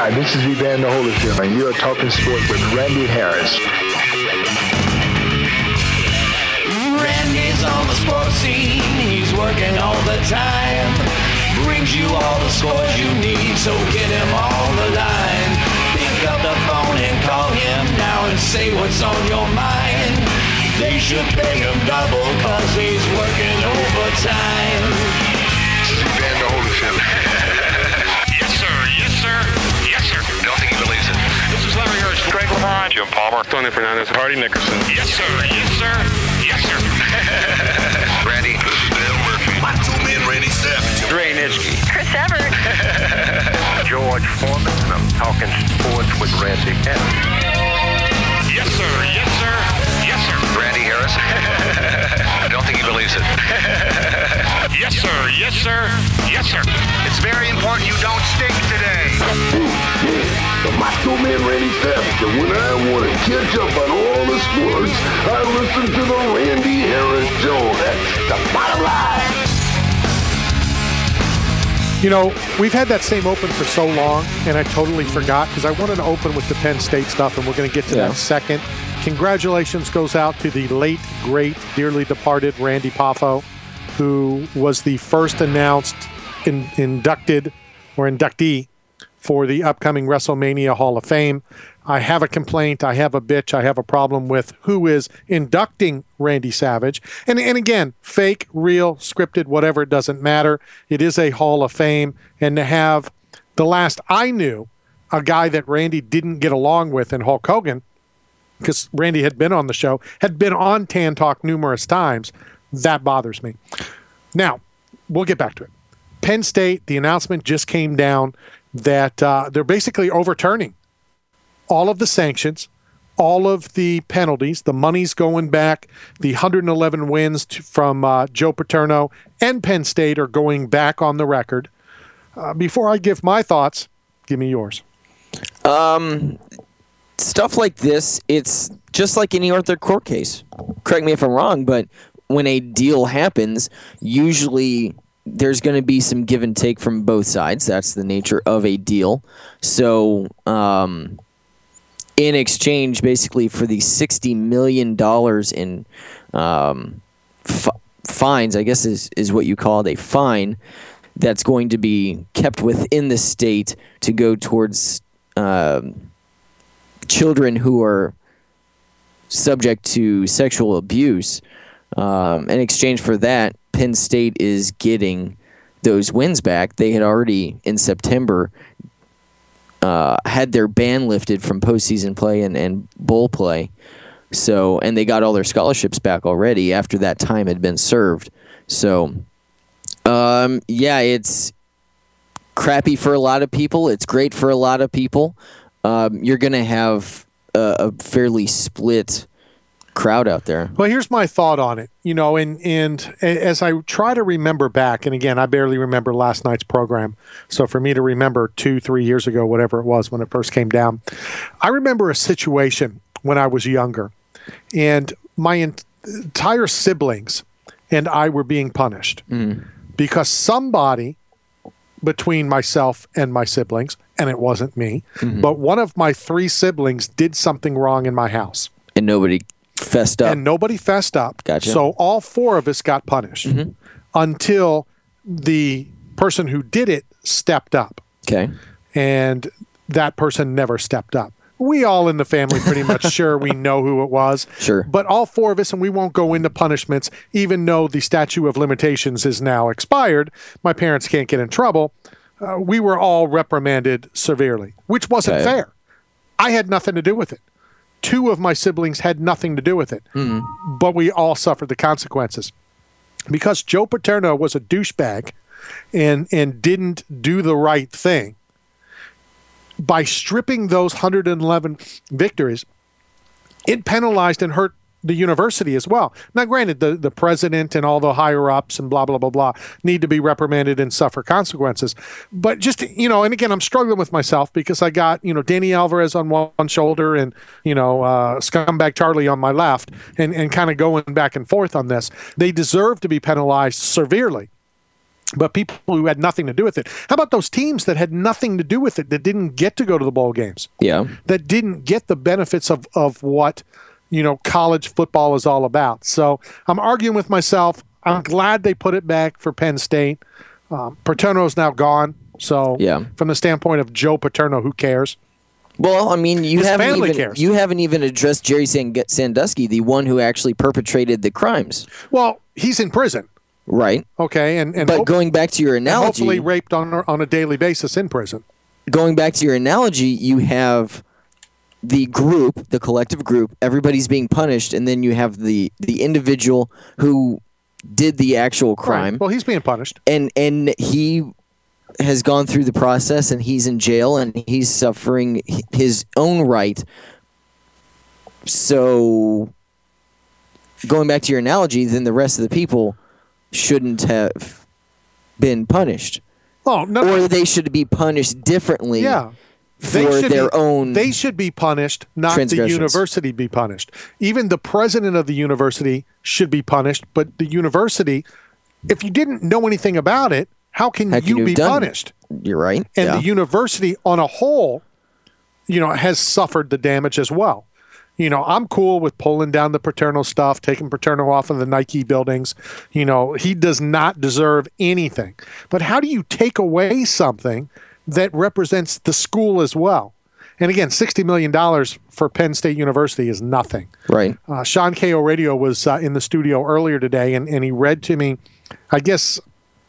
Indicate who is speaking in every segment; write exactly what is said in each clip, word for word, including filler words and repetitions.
Speaker 1: Hi, this is Evander Holyfield, and you're talking sports with Randy Harris.
Speaker 2: Randy's on the sports scene, he's working all the time. Brings you all the scores you need, so get him on the line. Pick up the phone and call him now and say what's on your mind. They should pay him double, cause he's working overtime.
Speaker 1: This is Evander Holyfield.
Speaker 3: Yes, sir. Yes, sir. Yes, sir.
Speaker 1: Don't think he believes it.
Speaker 3: This is Larry Hirsch.
Speaker 4: Greg LeBron,
Speaker 3: Jim Palmer.
Speaker 4: Tony Fernandez, Hardy Nickerson.
Speaker 3: Yes, sir. Yes, sir. Yes, sir.
Speaker 1: Randy. This is Dale Murphy.
Speaker 5: My two men, Randy Savage.
Speaker 4: Dre Nitschke.
Speaker 6: Chris Evert.
Speaker 4: George Foreman, and I'm talking sports with Randy Harris.
Speaker 3: Yes, sir. Yes, sir. Yes, sir.
Speaker 1: Randy Harris. I don't think he believes it.
Speaker 3: Yes, sir. Yes, sir. Yes, sir.
Speaker 5: It's very important you don't stink today.
Speaker 7: The Macho Man Randy Savage, and when I want to catch up on all the sports, I listen to the Randy Harris Show. That's the bottom line.
Speaker 8: You know, we've had that same open for so long, and I totally forgot because I wanted to open with the Penn State stuff, and we're going to get to
Speaker 9: Yeah.
Speaker 8: that second. Congratulations goes out to the late, great, dearly departed Randy Poffo, who was the first announced in, inducted or inductee for the upcoming WrestleMania Hall of Fame. I have a complaint, I have a bitch, I have a problem with who is inducting Randy Savage. And, and again, fake, real, scripted, whatever, it doesn't matter. It is a Hall of Fame. And to have the last I knew, a guy that Randy didn't get along with in Hulk Hogan, because Randy had been on the show, had been on Tan Talk numerous times, that bothers me. Now, we'll get back to it. Penn State, the announcement just came down that uh, they're basically overturning all of the sanctions, all of the penalties, the money's going back, the one hundred eleven wins to, from uh, Joe Paterno and Penn State are going back on the record. Uh, before I give my thoughts, give me yours.
Speaker 9: Um, stuff like this, it's just like any other court case. Correct me if I'm wrong, but when a deal happens, usually there's going to be some give and take from both sides. That's the nature of a deal. So, um, in exchange, basically, for the sixty million dollars in um, f- fines, I guess is, is what you call it, a fine, that's going to be kept within the state to go towards um, children who are subject to sexual abuse. Um, in exchange for that, Penn State is getting those wins back. They had already, in September, uh, had their ban lifted from postseason play and, and bowl play. So, and they got all their scholarships back already after that time had been served. So, um, yeah, it's crappy for a lot of people. It's great for a lot of people. Um, you're going to have a, a fairly split crowd out there.
Speaker 8: Well, here's my thought on it. You know, and, and as I try to remember back, and again, I barely remember last night's program. So for me to remember two, three years ago, whatever it was when it first came down, I remember a situation when I was younger, and my entire siblings and I were being punished
Speaker 9: Mm.
Speaker 8: because somebody between myself and my siblings, and it wasn't me,
Speaker 9: Mhm.
Speaker 8: but one of my three siblings did something wrong in my house.
Speaker 9: And nobody fessed up.
Speaker 8: And nobody fessed up.
Speaker 9: Gotcha.
Speaker 8: So all four of us got punished
Speaker 9: Mhm.
Speaker 8: until the person who did it stepped up.
Speaker 9: Okay.
Speaker 8: And that person never stepped up. We all in the family pretty much sure we know who it was.
Speaker 9: Sure.
Speaker 8: But all four of us, and we won't go into punishments, even though the statute of limitations is now expired. My parents can't get in trouble. Uh, we were all reprimanded severely, which wasn't
Speaker 9: Okay.
Speaker 8: fair. I had nothing to do with it. Two of my siblings had nothing to do with it,
Speaker 9: Mhm.
Speaker 8: but we all suffered the consequences. Because Joe Paterno was a douchebag and, and didn't do the right thing, by stripping those one hundred eleven victories, it penalized and hurt the university as well. Now, granted, the, the president and all the higher-ups and blah, blah, blah, blah need to be reprimanded and suffer consequences. But just, you know, and again, I'm struggling with myself because I got, you know, Danny Alvarez on one shoulder and, you know, uh, Scumbag Charlie on my left and, and kind of going back and forth on this. They deserve to be penalized severely. but people who had nothing to do with it. How about those teams that had nothing to do with it, that didn't get to go to the bowl games?
Speaker 9: Yeah.
Speaker 8: That didn't get the benefits of, of what, you know, college football is all about. So I'm arguing with myself. I'm glad they put it back for Penn State. Um, Paterno's now gone. So
Speaker 9: yeah.
Speaker 8: from the standpoint of Joe Paterno, who cares?
Speaker 9: Well, I mean, you
Speaker 8: His
Speaker 9: haven't
Speaker 8: family
Speaker 9: even
Speaker 8: cares.
Speaker 9: you haven't even addressed Jerry Sand- Sandusky, the one who actually perpetrated the crimes.
Speaker 8: Well, he's in prison.
Speaker 9: Right.
Speaker 8: Okay, and, and
Speaker 9: but
Speaker 8: hope,
Speaker 9: going back to your analogy,
Speaker 8: hopefully raped on on a daily basis in prison.
Speaker 9: Going back to your analogy, you have the group, the collective group, everybody's being punished, and then you have the the individual who did the actual crime.
Speaker 8: Right. Well, he's being punished,
Speaker 9: and and he has gone through the process, and he's in jail, and he's suffering his own right. So, going back to your analogy, then the rest of the people shouldn't have been punished.
Speaker 8: Oh, no.
Speaker 9: Or they should be punished differently
Speaker 8: yeah.
Speaker 9: for
Speaker 8: they should
Speaker 9: their
Speaker 8: be,
Speaker 9: own
Speaker 8: They should be punished, not the university be punished. Even the president of the university should be punished, but the university, if you didn't know anything about it, how can,
Speaker 9: How
Speaker 8: you
Speaker 9: can you
Speaker 8: be
Speaker 9: done
Speaker 8: punished?
Speaker 9: It? You're right.
Speaker 8: And
Speaker 9: yeah.
Speaker 8: the university on a whole, you know, has suffered the damage as well. You know, I'm cool with pulling down the Paterno stuff, taking Paterno off of the Nike buildings. You know, he does not deserve anything. But how do you take away something that represents the school as well? And again, sixty million dollars for Penn State University is nothing.
Speaker 9: Right.
Speaker 8: Uh, Sean K O Radio was uh, in the studio earlier today, and, and he read to me, I guess,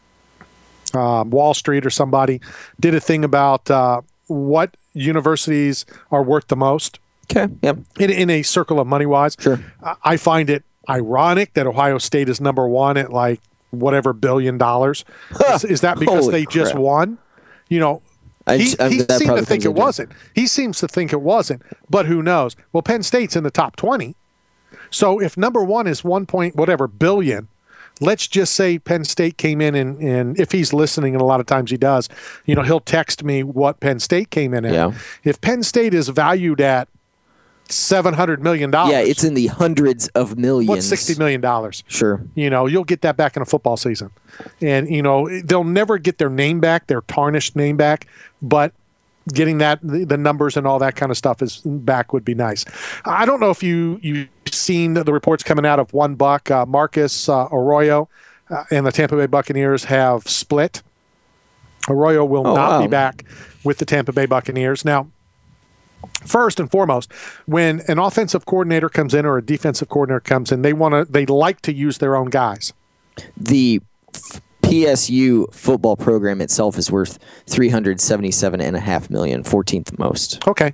Speaker 8: um, Wall Street or somebody did a thing about uh, what universities are worth the most.
Speaker 9: Okay. Yep.
Speaker 8: In, in a circle of money wise.
Speaker 9: Sure.
Speaker 8: I find it ironic that Ohio State is number one at like whatever billion dollars. Is, is that because
Speaker 9: Holy
Speaker 8: they
Speaker 9: crap.
Speaker 8: just won? You know,
Speaker 9: I
Speaker 8: he,
Speaker 9: just- I'm-
Speaker 8: he
Speaker 9: that
Speaker 8: seemed
Speaker 9: probably
Speaker 8: to think
Speaker 9: comes
Speaker 8: it
Speaker 9: into it.
Speaker 8: wasn't. He seems to think it wasn't, but who knows? Well, Penn State's in the top twenty. So if number one is one point whatever billion, let's just say Penn State came in and, and if he's listening, and a lot of times he does, you know, he'll text me what Penn State came in at.
Speaker 9: Yeah.
Speaker 8: If Penn State is valued at seven hundred million dollars.
Speaker 9: Yeah, it's in the hundreds of millions.
Speaker 8: What's sixty million dollars?
Speaker 9: Sure.
Speaker 8: You know, you'll get that back in a football season. And, you know, they'll never get their name back, their tarnished name back, but getting that, the, the numbers and all that kind of stuff is back would be nice. I don't know if you, you've seen the reports coming out of One Buck. Uh, Marcus uh, Arroyo uh, and the Tampa Bay Buccaneers have split. Arroyo will
Speaker 9: Oh,
Speaker 8: not
Speaker 9: wow.
Speaker 8: be back with the Tampa Bay Buccaneers. Now, first and foremost, when an offensive coordinator comes in or a defensive coordinator comes in, they want to they like to use their own guys.
Speaker 9: The f- P S U football program itself is worth three hundred seventy-seven point five million dollars, fourteenth most.
Speaker 8: Okay.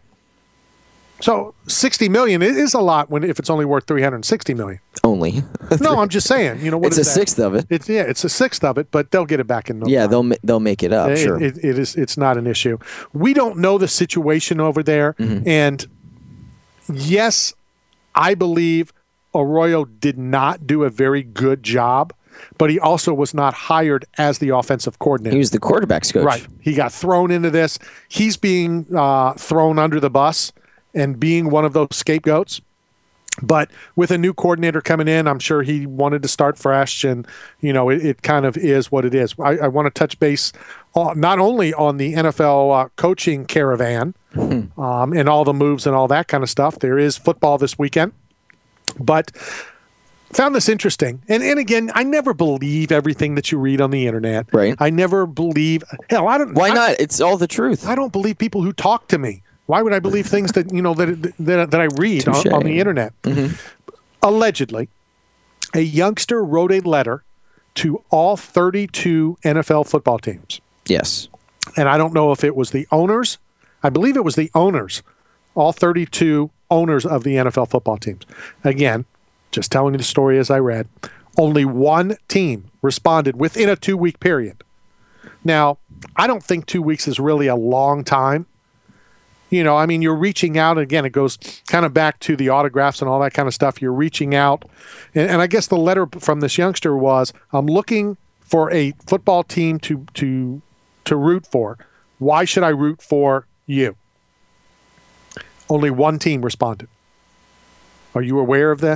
Speaker 8: So sixty million dollars is a lot when if it's only worth three hundred sixty million
Speaker 9: Only.
Speaker 8: dollars. No, I'm just saying, you know what
Speaker 9: It's
Speaker 8: is
Speaker 9: a
Speaker 8: that?
Speaker 9: sixth of it.
Speaker 8: It's yeah, it's a sixth of it, but they'll get it back in no
Speaker 9: Yeah,
Speaker 8: time.
Speaker 9: they'll ma- they'll make it up,
Speaker 8: It-
Speaker 9: sure.
Speaker 8: it, it is it's not an issue. We don't know the situation over there,
Speaker 9: Mm-hmm.
Speaker 8: and yes, I believe Arroyo did not do a very good job, but he also was not hired as the offensive coordinator.
Speaker 9: He was the quarterback's coach.
Speaker 8: Right. He got thrown into this. He's being uh, thrown under the bus and being one of those scapegoats. But with a new coordinator coming in, I'm sure he wanted to start fresh, and you know it, it kind of is what it is. I, I want to touch base on, not only on the N F L uh, coaching caravan um, and all the moves and all that kind of stuff. There is football this weekend, but found this interesting. And and again, I never believe everything that you read on the internet.
Speaker 9: Right.
Speaker 8: I never believe. Hell, I don't.
Speaker 9: Why
Speaker 8: I-
Speaker 9: not? It's all the truth.
Speaker 8: I don't believe people who talk to me. Why would I believe things that you know that that, that I read on,
Speaker 9: Touche.
Speaker 8: on the internet? Allegedly, a youngster wrote a letter to all thirty-two N F L football teams,
Speaker 9: Yes.
Speaker 8: and I don't know if it was the owners. I believe it was the owners, all thirty-two owners of the N F L football teams. Again, just telling you the story as I read. Only one team responded within a two-week period. Now, I don't think two weeks is really a long time. You know, I mean, you're reaching out. Again, it goes kind of back to the autographs and all that kind of stuff. You're reaching out. And, and I guess the letter from this youngster was, I'm looking for a football team to, to, to root for. Why should I root for you? Only one team responded. Are you aware of this?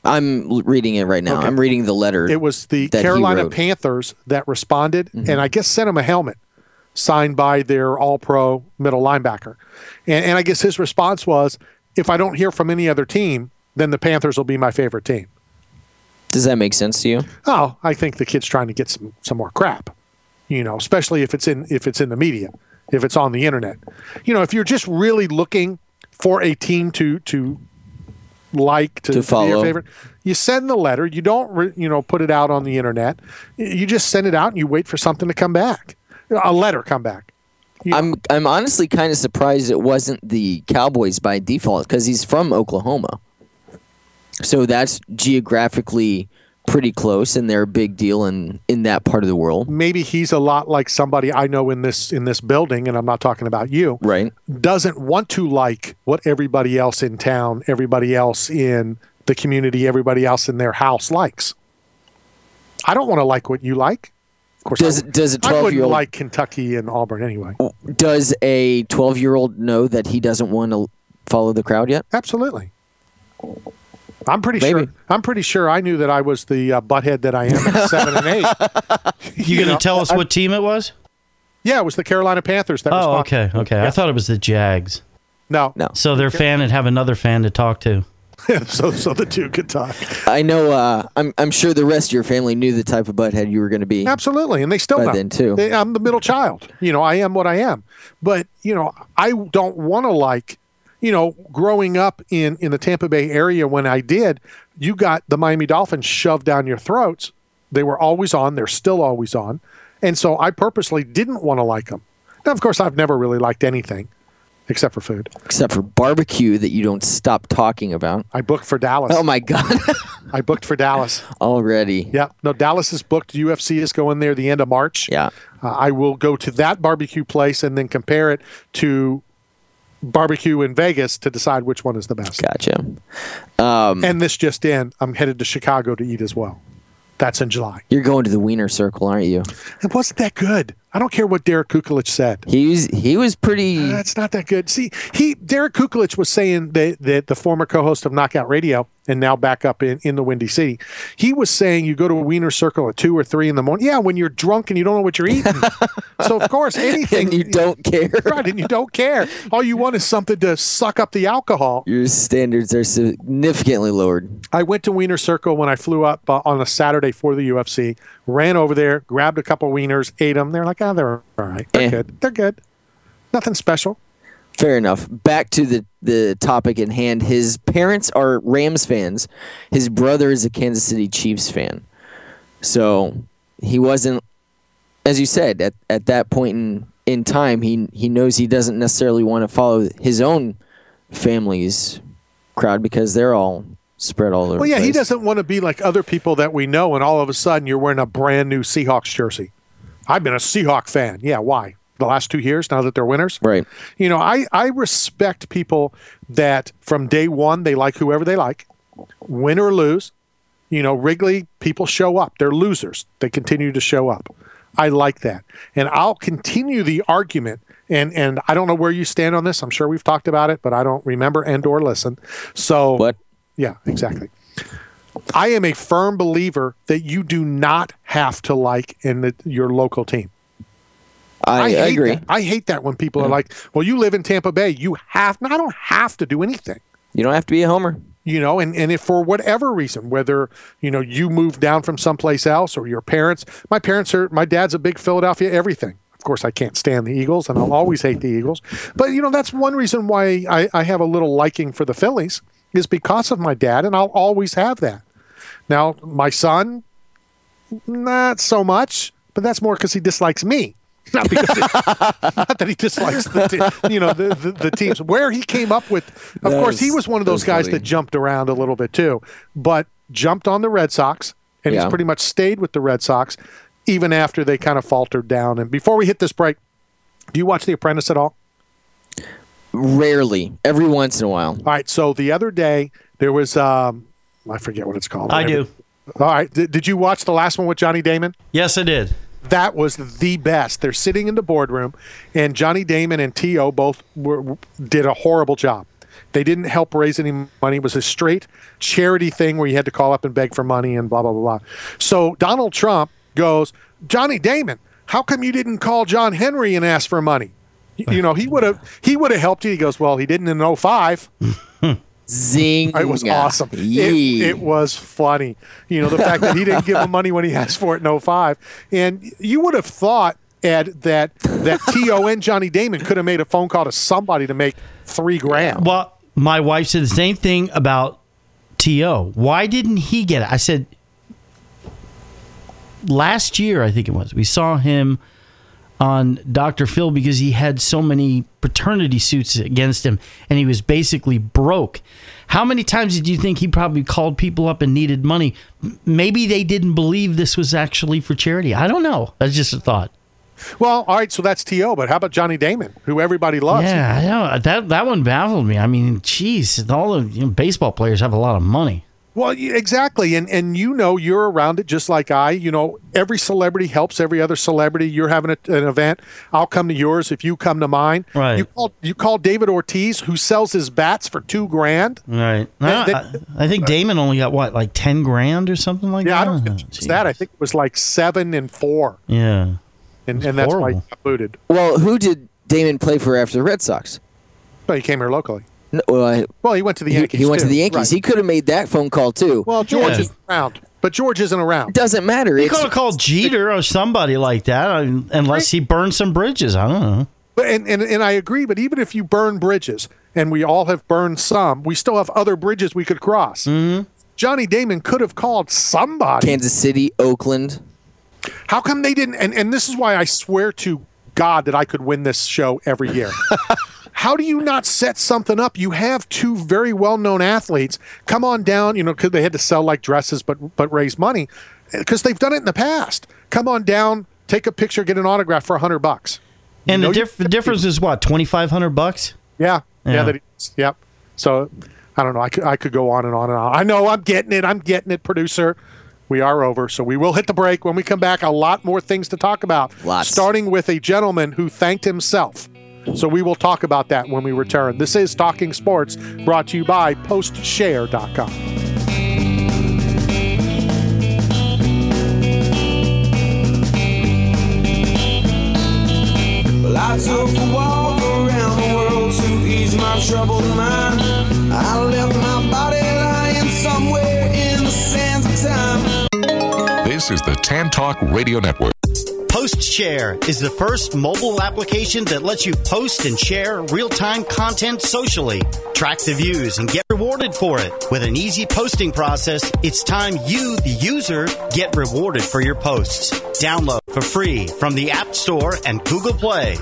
Speaker 9: I'm l- reading it right now.
Speaker 8: Okay.
Speaker 9: I'm reading the letter.
Speaker 8: It was the
Speaker 9: that he
Speaker 8: Carolina
Speaker 9: wrote.
Speaker 8: Panthers that responded,
Speaker 9: Mhm.
Speaker 8: and I guess sent him a helmet signed by their all-pro middle linebacker. And, and I guess his response was, if I don't hear from any other team, then the Panthers will be my favorite team.
Speaker 9: Does that make sense to you?
Speaker 8: Oh, I think the kid's trying to get some, some more crap, you know, especially if it's in if it's in the media, if it's on the internet. You know, if you're just really looking for a team to to like to,
Speaker 9: To
Speaker 8: to be your
Speaker 9: follow.
Speaker 8: favorite, you send the letter. You don't re, you know put it out on the internet. You just send it out and you wait for something to come back, a letter come back. You know,
Speaker 9: I'm I'm honestly kind of surprised it wasn't the Cowboys by default because he's from Oklahoma. So that's geographically pretty close, and they're a big deal in, in that part of the world.
Speaker 8: maybe he's a lot like somebody I know in this in this building, and I'm not talking about you.
Speaker 9: Right.
Speaker 8: Doesn't want to like what everybody else in town, everybody else in the community, everybody else in their house likes. I don't want to like what you like. Of course,
Speaker 9: Does
Speaker 8: I,
Speaker 9: does a
Speaker 8: I wouldn't
Speaker 9: twelve-year-old
Speaker 8: like Kentucky and Auburn anyway.
Speaker 9: does a twelve-year-old know that he doesn't want to follow the crowd yet?
Speaker 8: Absolutely. I'm pretty
Speaker 9: Maybe.
Speaker 8: sure. I'm pretty sure I knew that I was the uh, butthead that I am at seven and eight.
Speaker 6: You going to
Speaker 8: know,
Speaker 6: tell us
Speaker 8: I-
Speaker 6: what team it was?
Speaker 8: Yeah, it was the Carolina Panthers that.
Speaker 6: Oh,
Speaker 8: responded.
Speaker 6: okay, okay. I thought it was the Jags.
Speaker 8: No,
Speaker 9: No.
Speaker 6: So their fan would have another fan to talk to.
Speaker 8: so so the two could talk.
Speaker 9: I know. Uh, I'm I'm sure the rest of your family knew the type of butthead you were going to be.
Speaker 8: Absolutely, and they still
Speaker 9: By
Speaker 8: know.
Speaker 9: then, too.
Speaker 8: They- I'm the middle child. You know, I am what I am. But you know, I don't want to like. You know, growing up in in the Tampa Bay area when I did, you got the Miami Dolphins shoved down your throats. They were always on. They're still always on, and so I purposely didn't want to like them. Now, of course, I've never really liked anything except for food.
Speaker 9: Except for barbecue that you don't stop talking about.
Speaker 8: I booked for Dallas.
Speaker 9: Oh my God!
Speaker 8: I booked for Dallas.
Speaker 9: Already.
Speaker 8: Yeah, no, Dallas is booked. U F C is going there the end of March.
Speaker 9: Yeah.
Speaker 8: Uh, I will go to that barbecue place and then compare it to barbecue in Vegas to decide which one is the best.
Speaker 9: Gotcha. Um,
Speaker 8: And this just in, I'm headed to Chicago to eat as well. That's in July.
Speaker 9: you're going to the Wiener Circle, aren't you?
Speaker 8: It wasn't that good. I don't care what Derek Kukolich said.
Speaker 9: He was he was pretty.
Speaker 8: That's not that good. See, he Derek Kukolich was saying that, that the former co-host of Knockout Radio and now back up in, in the Windy City, he was saying you go to a Wiener Circle at two or three in the morning. Yeah, when you're drunk and you don't know what you're eating. So of course anything
Speaker 9: and you don't care.
Speaker 8: right, and you don't care. All you want is something to suck up the alcohol.
Speaker 9: Your standards are significantly lowered.
Speaker 8: I went to Wiener Circle when I flew up uh, on a Saturday for the U F C. Ran over there, grabbed a couple wieners, ate them. They're like, oh, they're all right. They're
Speaker 9: Eh.
Speaker 8: good. They're good. Nothing special.
Speaker 9: Fair enough. Back to the, the topic at hand. His parents are Rams fans. His brother is a Kansas City Chiefs fan. So he wasn't, as you said, at, at that point in, in time, he he knows he doesn't necessarily want to follow his own family's crowd because they're all spread all over.
Speaker 8: Well, yeah,
Speaker 9: the
Speaker 8: he
Speaker 9: place.
Speaker 8: doesn't want to be like other people that we know, and all of a sudden you're wearing a brand new Seahawks jersey. I've been a Seahawk fan. Yeah, why? The last two years, now that they're winners?
Speaker 9: Right.
Speaker 8: You know, I, I respect people that from day one, they like whoever they like, win or lose. You know, Wrigley, people show up. They're losers. They continue to show up. I like that. And I'll continue the argument. And and I don't know where you stand on this. I'm sure we've talked about it, but I don't remember and or listen. So
Speaker 9: What?
Speaker 8: Yeah, exactly. I am a firm believer that you do not have to like in the, your local team.
Speaker 9: I, I,
Speaker 8: hate
Speaker 9: agree.
Speaker 8: That. I hate that when people are like, well, you live in Tampa Bay. You have, no, I don't have to do anything.
Speaker 9: You don't have to be a homer.
Speaker 8: You know, and, and if for whatever reason, whether, you know, you moved down from someplace else or your parents, my parents are, my dad's a big Philadelphia everything. Of course, I can't stand the Eagles and I'll always hate the Eagles. But, you know, that's one reason why I, I have a little liking for the Phillies is because of my dad, and I'll always have that. Now, my son, not so much, but that's more because he dislikes me. Not because it, not that he dislikes the te- you know the, the the teams. Where he came up with, of
Speaker 9: That
Speaker 8: course, he
Speaker 9: was-
Speaker 8: was one of
Speaker 9: that
Speaker 8: those
Speaker 9: was
Speaker 8: guys
Speaker 9: funny.
Speaker 8: that jumped around a little bit too, but jumped on the Red Sox, and
Speaker 9: Yeah.
Speaker 8: he's pretty much stayed with the Red Sox even after they kind of faltered down. And before we hit this break, do you watch The Apprentice at all?
Speaker 9: Rarely. Every once in a while.
Speaker 8: All right. So the other day there was, um, I forget what it's called.
Speaker 6: I do.
Speaker 8: All right. Did, did you watch the last one with Johnny Damon?
Speaker 6: Yes, I did.
Speaker 8: That was the best. They're sitting in the boardroom, and Johnny Damon and T O both were, did a horrible job. They didn't help raise any money. It was a straight charity thing where you had to call up and beg for money and blah, blah, blah, blah. So Donald Trump goes, Johnny Damon, how come you didn't call John Henry and ask for money? You know, he would have he would have helped you. He goes, well, he didn't in oh five.
Speaker 9: Zing.
Speaker 8: It was awesome. It, it was funny. You know, the fact that he didn't give him money when he asked for it in oh five. And you would have thought, Ed, that that T O N Johnny Damon could have made a phone call to somebody to make three grand.
Speaker 6: Well, my wife said the same thing about T O. Why didn't he get it? I said, last year, I think it was, we saw him on Doctor Phil because he had so many paternity suits against him and he was basically broke. How many times did you think he probably called people up and needed money? Maybe they didn't believe this was actually for charity. I don't know. That's just a thought.
Speaker 8: Well, all right, so that's T O, but how about Johnny Damon, who everybody loves?
Speaker 6: Yeah, I know. That, that one baffled me. I mean, geez, all the you know, baseball players have a lot of money.
Speaker 8: Well, exactly. And and you know, you're around it just like I. You know, every celebrity helps every other celebrity. You're having a, an event. I'll come to yours if you come to mine.
Speaker 6: Right.
Speaker 8: You call, you call David Ortiz, who sells his bats for two grand.
Speaker 6: Right. No,
Speaker 8: They-
Speaker 6: I, I think Damon only got, what, like ten grand or something like
Speaker 8: Yeah,
Speaker 6: that?
Speaker 8: I don't think it's that. I think it was like seven and four.
Speaker 6: Yeah.
Speaker 8: And, and that's why he
Speaker 6: horrible.
Speaker 8: got booted.
Speaker 9: Well, who did Damon play for after the Red Sox?
Speaker 8: But he came here locally.
Speaker 9: No, well, I-
Speaker 8: Well, he went to the
Speaker 9: he,
Speaker 8: Yankees.
Speaker 9: he went
Speaker 8: too.
Speaker 9: to the Yankees.
Speaker 8: Right.
Speaker 9: He could have made that phone call too.
Speaker 8: Well, George
Speaker 6: Yeah.
Speaker 8: isn't around. But George isn't around.
Speaker 9: It doesn't matter.
Speaker 6: He
Speaker 9: It's,
Speaker 6: could have called Jeter or somebody like that, unless he burned some bridges. I don't know.
Speaker 8: But and, and and I agree. But even if you burn bridges, and we all have burned some, we still have other bridges we could cross. Mm-hmm. Johnny Damon could have called somebody.
Speaker 9: Kansas City, Oakland.
Speaker 8: How come they didn't? And, and this is why I swear to God that I could win this show every year. How do you not set something up? You have two very well-known athletes. Come on down, you know, because they had to sell like dresses, but but raise money because they've done it in the past. Come on down, take a picture, get an autograph for a hundred bucks.
Speaker 6: And
Speaker 8: You
Speaker 6: the,
Speaker 8: know
Speaker 6: diff-
Speaker 8: you-
Speaker 6: the difference is what, twenty-five hundred bucks?
Speaker 8: Yeah, yeah,
Speaker 6: Yeah.
Speaker 8: that is, yep. So I don't know. I could I could go on and on and on. I know I'm getting it. I'm getting it, producer. We are over, so we will hit the break. When we come back, a lot more things to talk about.
Speaker 9: Lots.
Speaker 8: Starting with a gentleman who thanked himself. So we will talk about that when we return. This is Talking Sports, brought to you by post share dot com.
Speaker 2: Well, I took a walk around the world to ease my troubled mind. I left my body lying somewhere in the sands of time.
Speaker 10: This is the Tan Talk Radio Network.
Speaker 6: PostShare is the first mobile application that lets you post and share real-time content socially. Track the views and get rewarded for it. With an easy posting process, it's time you, the user, get rewarded for your posts. Download for free from the App Store and Google Play.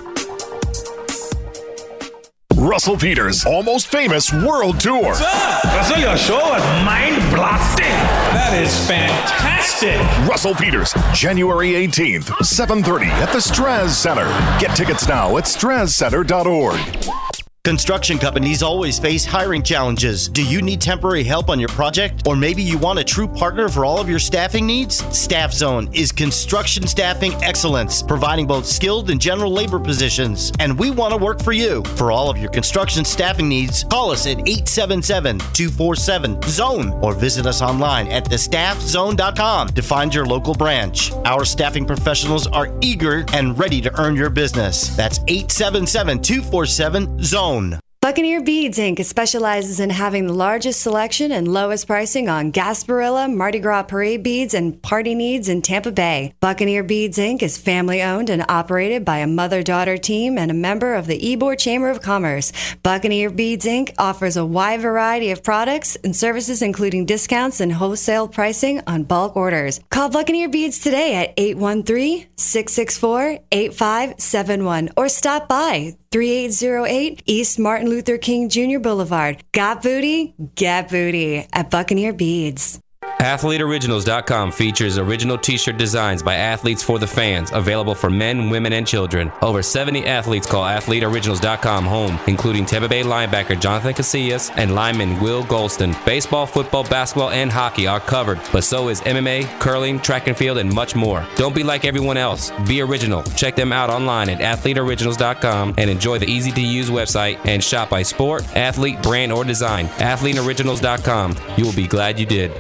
Speaker 3: Russell Peters' Almost Famous World Tour.
Speaker 11: Russell, your show is mind-blasting. That is fantastic.
Speaker 3: Russell Peters, January eighteenth, seven thirty at the Straz Center. Get tickets now at straz center dot org.
Speaker 6: Construction companies always face hiring challenges. Do you need temporary help on your project? Or maybe you want a true partner for all of your staffing needs? Staff Zone is construction staffing excellence, providing both skilled and general labor positions. And we want to work for you. For all of your construction staffing needs, call us at eight seven seven, two four seven, zone or visit us online at the staff zone dot com to find your local branch. Our staffing professionals are eager and ready to earn your business. That's eight seven seven, two four seven, zone.
Speaker 12: Buccaneer Beads, Incorporated specializes in having the largest selection and lowest pricing on Gasparilla, Mardi Gras parade beads, and party needs in Tampa Bay. Buccaneer Beads, Incorporated is family-owned and operated by a mother-daughter team and a member of the Ybor Chamber of Commerce. Buccaneer Beads, Incorporated offers a wide variety of products and services, including discounts and wholesale pricing on bulk orders. Call Buccaneer Beads today at eight one three, six six four, eight five seven one or stop by three eight zero eight East Martin Luther King Junior Boulevard. Got booty? Get booty at Buccaneer Beads.
Speaker 13: Athlete Originals dot com features original t-shirt designs by athletes for the fans, available for men, women, and children. Over seventy athletes call Athlete Originals dot com home, including Tampa Bay linebacker Jonathan Casillas and lineman Will Golston. Baseball, football, basketball, and hockey are covered, but so is M M A, curling, track and field, and much more. Don't be like everyone else. Be original. Check them out online at Athlete Originals dot com and enjoy the easy-to-use website and shop by sport, athlete, brand, or design. Athlete Originals dot com. You will be glad you did.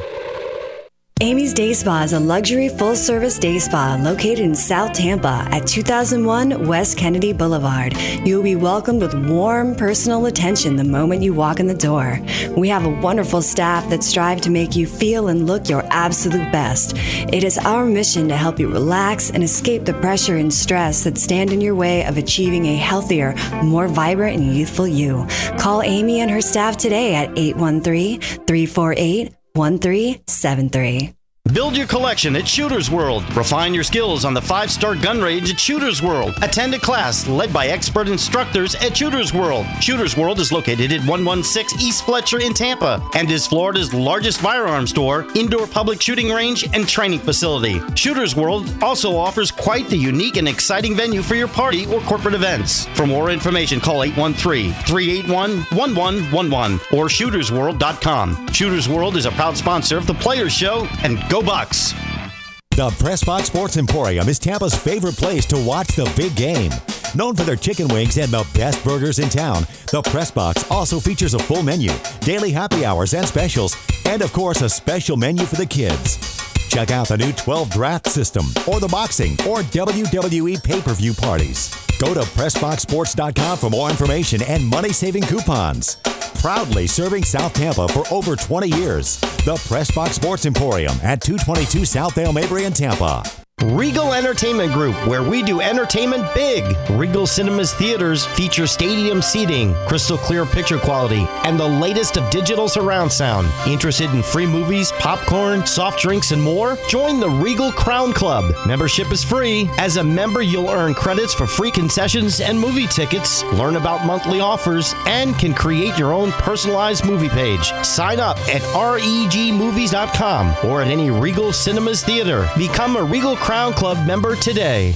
Speaker 12: Amy's Day Spa is a luxury full-service day spa located in South Tampa at two thousand one West Kennedy Boulevard. You will be welcomed with warm, personal attention the moment you walk in the door. We have a wonderful staff that strive to make you feel and look your absolute best. It is our mission to help you relax and escape the pressure and stress that stand in your way of achieving a healthier, more vibrant, and youthful you. Call Amy and her staff today at eight one three, three four eight, one three seven three.
Speaker 6: Build your collection at Shooter's World. Refine your skills on the five-star gun range at Shooter's World. Attend a class led by expert instructors at Shooter's World. Shooter's World is located at one one six East Fletcher in Tampa and is Florida's largest firearm store, indoor public shooting range, and training facility. Shooter's World also offers quite the unique and exciting venue for your party or corporate events. For more information, call eight one three, three eight one, one one one one or shooters world dot com. Shooter's World is a proud sponsor of the Players Show, and go Bucks.
Speaker 14: The Press Box Sports Emporium is Tampa's favorite place to watch the big game. Known for their chicken wings and the best burgers in town, the Press Box also features a full menu, daily happy hours and specials, and of course a special menu for the kids. Check out the new twelve draft system or the boxing or W W E pay-per-view parties. Go to press box sports dot com for more information and money-saving coupons. Proudly serving South Tampa for over twenty years. The Press Box Sports Emporium at two twenty-two South Dale Mabry in Tampa.
Speaker 6: Regal Entertainment Group, where we do entertainment big. Regal Cinemas Theaters feature stadium seating, crystal clear picture quality, and the latest of digital surround sound. Interested in free movies, popcorn, soft drinks, and more? Join the Regal Crown Club. Membership is free. As a member, you'll earn credits for free concessions and movie tickets, learn about monthly offers, and can create your own personalized movie page. Sign up at reg movies dot com or at any Regal Cinemas Theater. Become a Regal Crown Club member today.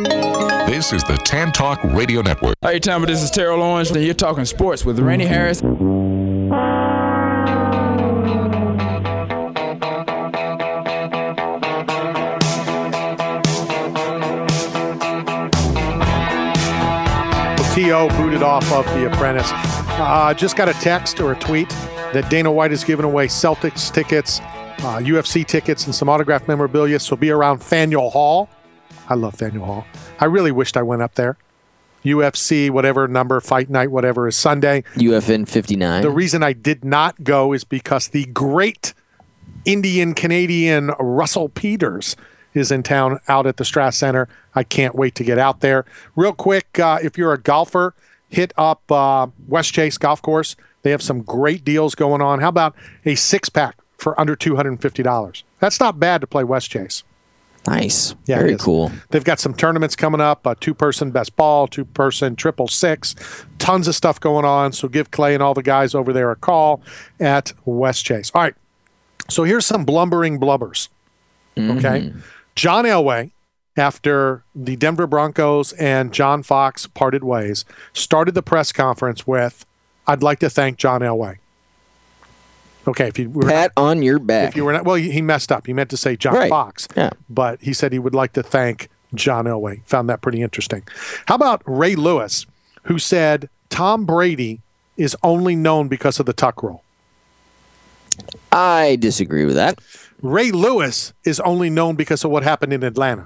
Speaker 10: This is the Tan Talk Radio Network.
Speaker 15: Hey, Tampa, this is Terrell Owens, and you're talking sports with Randy Harris.
Speaker 8: T O booted off of The Apprentice. Uh, just got a text or a tweet that Dana White is giving away Celtics tickets, uh, U F C tickets, and some autographed memorabilia. So be around Faneuil Hall. I love Faneuil Hall. I really wished I went up there. U F C, whatever number, fight night, whatever, is Sunday.
Speaker 9: U F N fifty-nine.
Speaker 8: The reason I did not go is because the great Indian-Canadian Russell Peters is in town out at the Strass Center. I can't wait to get out there. Real quick, uh, if you're a golfer, hit up uh, West Chase Golf Course. They have some great deals going on. How about a six-pack for under two hundred fifty dollars? That's not bad to play West Chase.
Speaker 9: Nice.
Speaker 8: Yeah,
Speaker 9: very cool.
Speaker 8: They've got some tournaments coming up, a two-person best ball, two-person triple six, tons of stuff going on. So give Clay and all the guys over there a call at West Chase. All right, so here's some blubbering blubbers, okay? Mm-hmm. John Elway, after the Denver Broncos and John Fox parted ways, started the press conference with, I'd like to thank John Elway. Okay, if you were
Speaker 9: pat not, on your back.
Speaker 8: If you were not, well, he, he messed up. He meant to say John
Speaker 9: right.
Speaker 8: Fox,
Speaker 9: yeah.
Speaker 8: but he said he would like to thank John Elway. Found that pretty interesting. How about Ray Lewis, who said Tom Brady is only known because of the tuck rule?
Speaker 9: I disagree with that.
Speaker 8: Ray Lewis is only known because of what happened in Atlanta.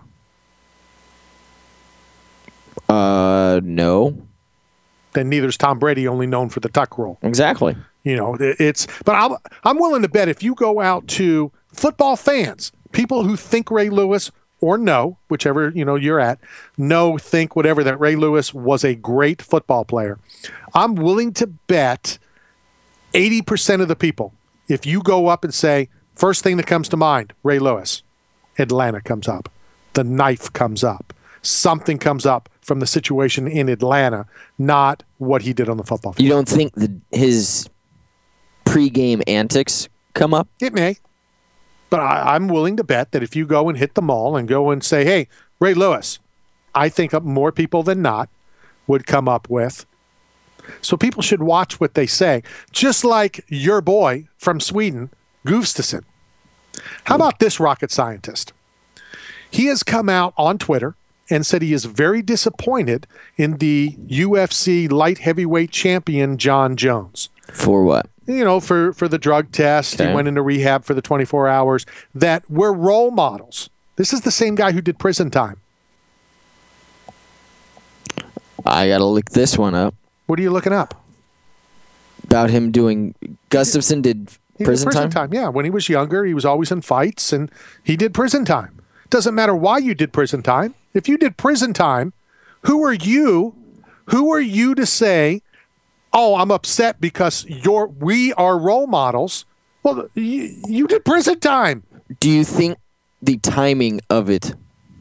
Speaker 9: Uh, no.
Speaker 8: Then neither's Tom Brady, only known for the tuck rule.
Speaker 9: Exactly.
Speaker 8: You know, it's, but I'm, I'm willing to bet if you go out to football fans, people who think Ray Lewis or know, whichever, you know, you're at, know, think, whatever, that Ray Lewis was a great football player. I'm willing to bet eighty percent of the people, if you go up and say, first thing that comes to mind, Ray Lewis, Atlanta comes up. The knife comes up. Something comes up from the situation in Atlanta, not what he did on the football field.
Speaker 9: You don't think the, his pregame antics come up?
Speaker 8: It may. But I, I'm willing to bet that if you go and hit the mall and go and say, hey, Ray Lewis, I think more people than not would come up with. So people should watch what they say. Just like your boy from Sweden, Gustafsson. How about this rocket scientist? He has come out on Twitter and said he is very disappointed in the U F C light heavyweight champion, John Jones.
Speaker 9: For what?
Speaker 8: You know, for, for the drug test.
Speaker 9: Okay.
Speaker 8: He went into rehab for the twenty-four hours. That we're role models. This is the same guy who did prison time.
Speaker 9: I got to look this one up.
Speaker 8: What are you looking up?
Speaker 9: About him doing... Gustafsson did
Speaker 8: He
Speaker 9: prison,
Speaker 8: did prison
Speaker 9: time?
Speaker 8: time? Yeah, when he was younger, he was always in fights, and he did prison time. Doesn't matter why you did prison time. If you did prison time, who are you? Who are you to say, "Oh, I'm upset because you're we are role models"? Well, you, you did prison time.
Speaker 9: Do you think the timing of it,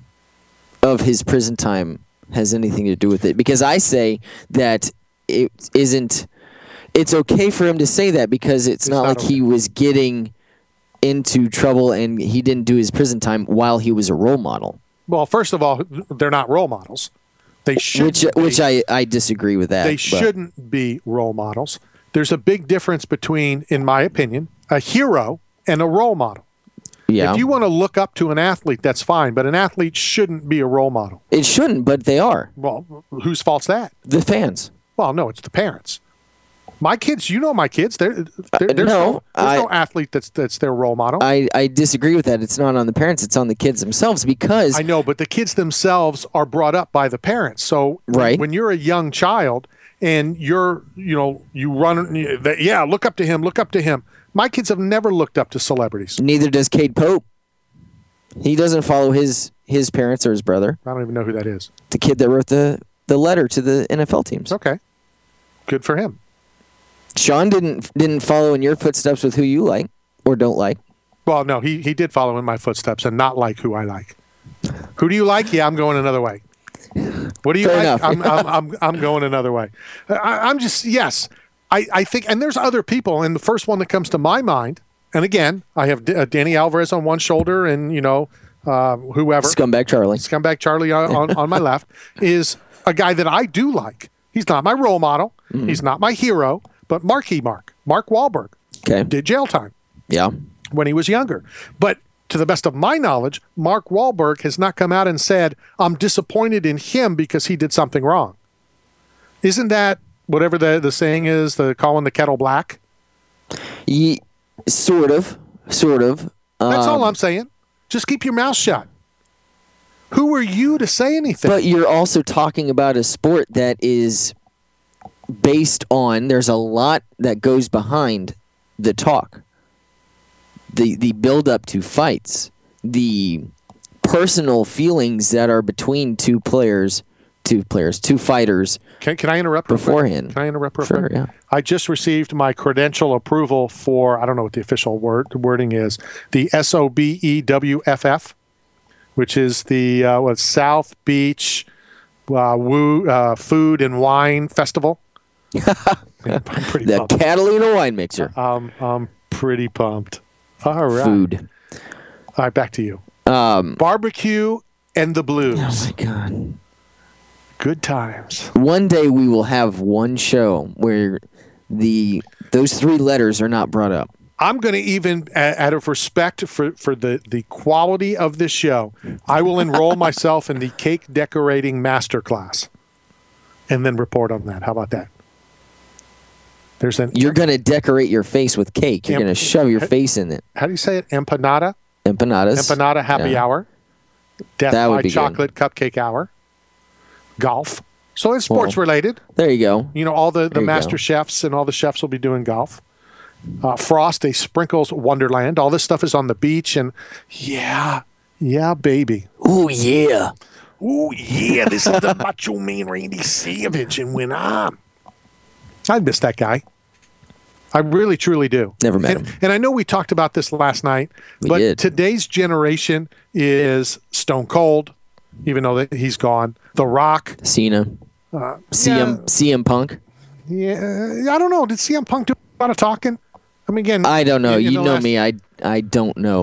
Speaker 9: of his prison time, has anything to do with it? Because I say that it isn't. It's okay for him to say that because it's, it's not, not like okay. he was getting into trouble and he didn't do his prison time while he was a role model.
Speaker 8: Well, first of all, they're not role models. They should
Speaker 9: which
Speaker 8: be.
Speaker 9: which I, I disagree with that.
Speaker 8: They
Speaker 9: but.
Speaker 8: shouldn't be role models. There's a big difference between, in my opinion, a hero and a role model.
Speaker 9: Yeah.
Speaker 8: If you want to look up to an athlete, that's fine, but an athlete shouldn't be a role model.
Speaker 9: It shouldn't, but they are.
Speaker 8: Well, whose fault's that?
Speaker 9: The fans.
Speaker 8: Well, no, it's the parents. My kids, you know my kids. They're, they're,
Speaker 9: uh,
Speaker 8: there's
Speaker 9: no,
Speaker 8: no, there's
Speaker 9: I,
Speaker 8: no athlete that's that's their role model.
Speaker 9: I, I disagree with that. It's not on the parents. It's on the kids themselves because...
Speaker 8: I know, but the kids themselves are brought up by the parents. So
Speaker 9: right.
Speaker 8: when you're a young child and you're, you know, you run, yeah, look up to him, look up to him. My kids have never looked up to celebrities.
Speaker 9: Neither does Cade Pope. He doesn't follow his, his parents or his brother.
Speaker 8: I don't even know who that is.
Speaker 9: The kid that wrote the, the letter to the N F L teams.
Speaker 8: Okay. Good for him.
Speaker 9: Sean didn't didn't follow in your footsteps with who you like or don't like.
Speaker 8: Well, no, he he did follow in my footsteps and not like who I like. Who do you like? Yeah, I'm going another way. What do you
Speaker 9: Fair
Speaker 8: like? I'm, I'm I'm I'm going another way. I, I'm just yes. I, I think, and there's other people, and the first one that comes to my mind, and again, I have D- uh, Danny Alvarez on one shoulder, and you know uh, whoever
Speaker 9: Scumbag Charlie,
Speaker 8: Scumbag Charlie on, on, on my left is a guy that I do like. He's not my role model. Mm. He's not my hero. But Marky Mark, Mark Wahlberg,
Speaker 9: okay.
Speaker 8: did jail time.
Speaker 9: Yeah.
Speaker 8: When he was younger. But to the best of my knowledge, Mark Wahlberg has not come out and said, I'm disappointed in him because he did something wrong. Isn't that whatever the, the saying is, the calling the kettle black?
Speaker 9: Ye, sort of. Sort of.
Speaker 8: That's
Speaker 9: um,
Speaker 8: all I'm saying. Just keep your mouth shut. Who are you to say anything?
Speaker 9: But you're also talking about a sport that is... based on, there's a lot that goes behind the talk, the the build up to fights, the personal feelings that are between two players, two players, two fighters.
Speaker 8: Can can I interrupt
Speaker 9: beforehand?
Speaker 8: Can I interrupt real
Speaker 9: sure,
Speaker 8: quick?
Speaker 9: Yeah.
Speaker 8: I just received my credential approval for, I don't know what the official word wording is, the S O B E W F F, which is the uh, what South Beach uh, Woo uh, Food and Wine Festival. I'm pretty
Speaker 9: the
Speaker 8: pumped.
Speaker 9: Catalina wine mixer.
Speaker 8: Um, I'm pretty pumped. All right.
Speaker 9: Food.
Speaker 8: All right, back to you.
Speaker 9: Um,
Speaker 8: Barbecue and the blues.
Speaker 9: Oh, my God.
Speaker 8: Good times.
Speaker 9: One day we will have one show where the those three letters are not brought up.
Speaker 8: I'm going to even, out of respect for, for the, the quality of this show, I will enroll myself in the cake decorating masterclass and then report on that. How about that? There's an
Speaker 9: You're going to decorate your face with cake. You're
Speaker 8: Emp-
Speaker 9: going to shove your face in it.
Speaker 8: How do you say it? Empanada?
Speaker 9: Empanadas.
Speaker 8: Empanada happy
Speaker 9: yeah.
Speaker 8: hour. Death
Speaker 9: that would
Speaker 8: by
Speaker 9: be
Speaker 8: chocolate
Speaker 9: good.
Speaker 8: cupcake hour. Golf. So it's sports
Speaker 9: well,
Speaker 8: related.
Speaker 9: There you go.
Speaker 8: You know, all the, the master
Speaker 9: go.
Speaker 8: chefs and all the chefs will be doing golf. Uh, Frost, a Sprinkles Wonderland. All this stuff is on the beach. And yeah, yeah, baby.
Speaker 9: Ooh, yeah.
Speaker 8: Ooh, yeah, this is the Macho Man Randy Savage. And when I'm... I miss that guy. I really, truly do.
Speaker 9: Never met
Speaker 8: and,
Speaker 9: him.
Speaker 8: And I know we talked about this last night,
Speaker 9: we
Speaker 8: but
Speaker 9: did.
Speaker 8: today's generation is Stone Cold, even though that he's gone. The Rock.
Speaker 9: Cena.
Speaker 8: Uh,
Speaker 9: C M,
Speaker 8: yeah,
Speaker 9: C M Punk.
Speaker 8: Yeah, I don't know. Did C M Punk do a lot of talking? I mean, again,
Speaker 9: I don't know.
Speaker 8: in, in
Speaker 9: you know
Speaker 8: last,
Speaker 9: me. I I don't know.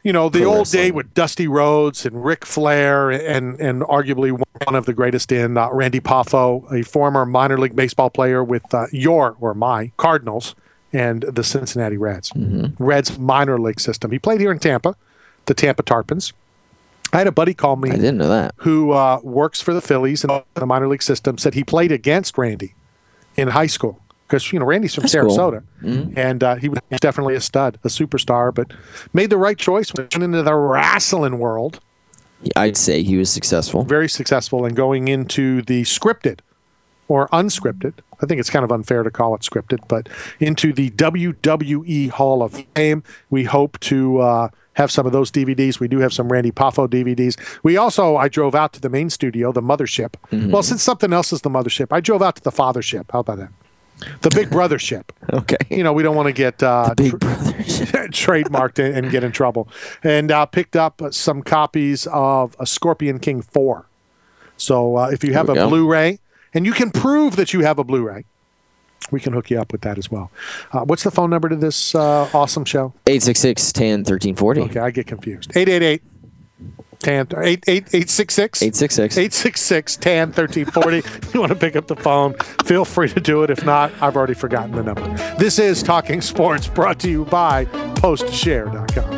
Speaker 8: You know, the
Speaker 9: Pro
Speaker 8: old
Speaker 9: wrestling.
Speaker 8: day with Dusty Rhodes and Ric Flair and, and arguably one of the greatest in uh, Randy Poffo, a former minor league baseball player with uh, your, or my, Cardinals and the Cincinnati Reds.
Speaker 9: Mm-hmm.
Speaker 8: Reds minor league system. He played here in Tampa, the Tampa Tarpons. I had a buddy call me.
Speaker 9: I didn't know that.
Speaker 8: Who uh, works for the Phillies in the minor league system, said he played against Randy in high school. Because, you know, Randy's from
Speaker 9: That's
Speaker 8: Sarasota,
Speaker 9: cool. Mm-hmm.
Speaker 8: and uh, he was definitely a stud, a superstar, but made the right choice, went into the wrestling world.
Speaker 9: I'd say he was successful.
Speaker 8: Very successful in going into the scripted or unscripted. I think it's kind of unfair to call it scripted, but into the W W E Hall of Fame. We hope to uh, have some of those D V Ds. We do have some Randy Poffo D V Ds. We also, I drove out to the main studio, the mothership. Mm-hmm. Well, since something else is the mothership, I drove out to the fathership. How about that? The Big Brother ship.
Speaker 9: Okay.
Speaker 8: You know, we don't want to get uh,
Speaker 9: Big
Speaker 8: tra-
Speaker 9: Brother
Speaker 8: trademarked and, and get in trouble. And uh, picked up uh, some copies of a Scorpion King four. So uh, if you have a
Speaker 9: go.
Speaker 8: Blu-ray, and you can prove that you have a Blu-ray, we can hook you up with that as well. Uh, what's the phone number to this uh, awesome show?
Speaker 9: eight six six, one zero, one three four zero.
Speaker 8: Okay, I get confused. eight eight eight Tan, eight eight eight six six
Speaker 9: eight six six
Speaker 8: eight six six Tan thirteen forty. You want to pick up the phone? Feel free to do it. If not, I've already forgotten the number. This is Talking Sports, brought to you by post share dot com.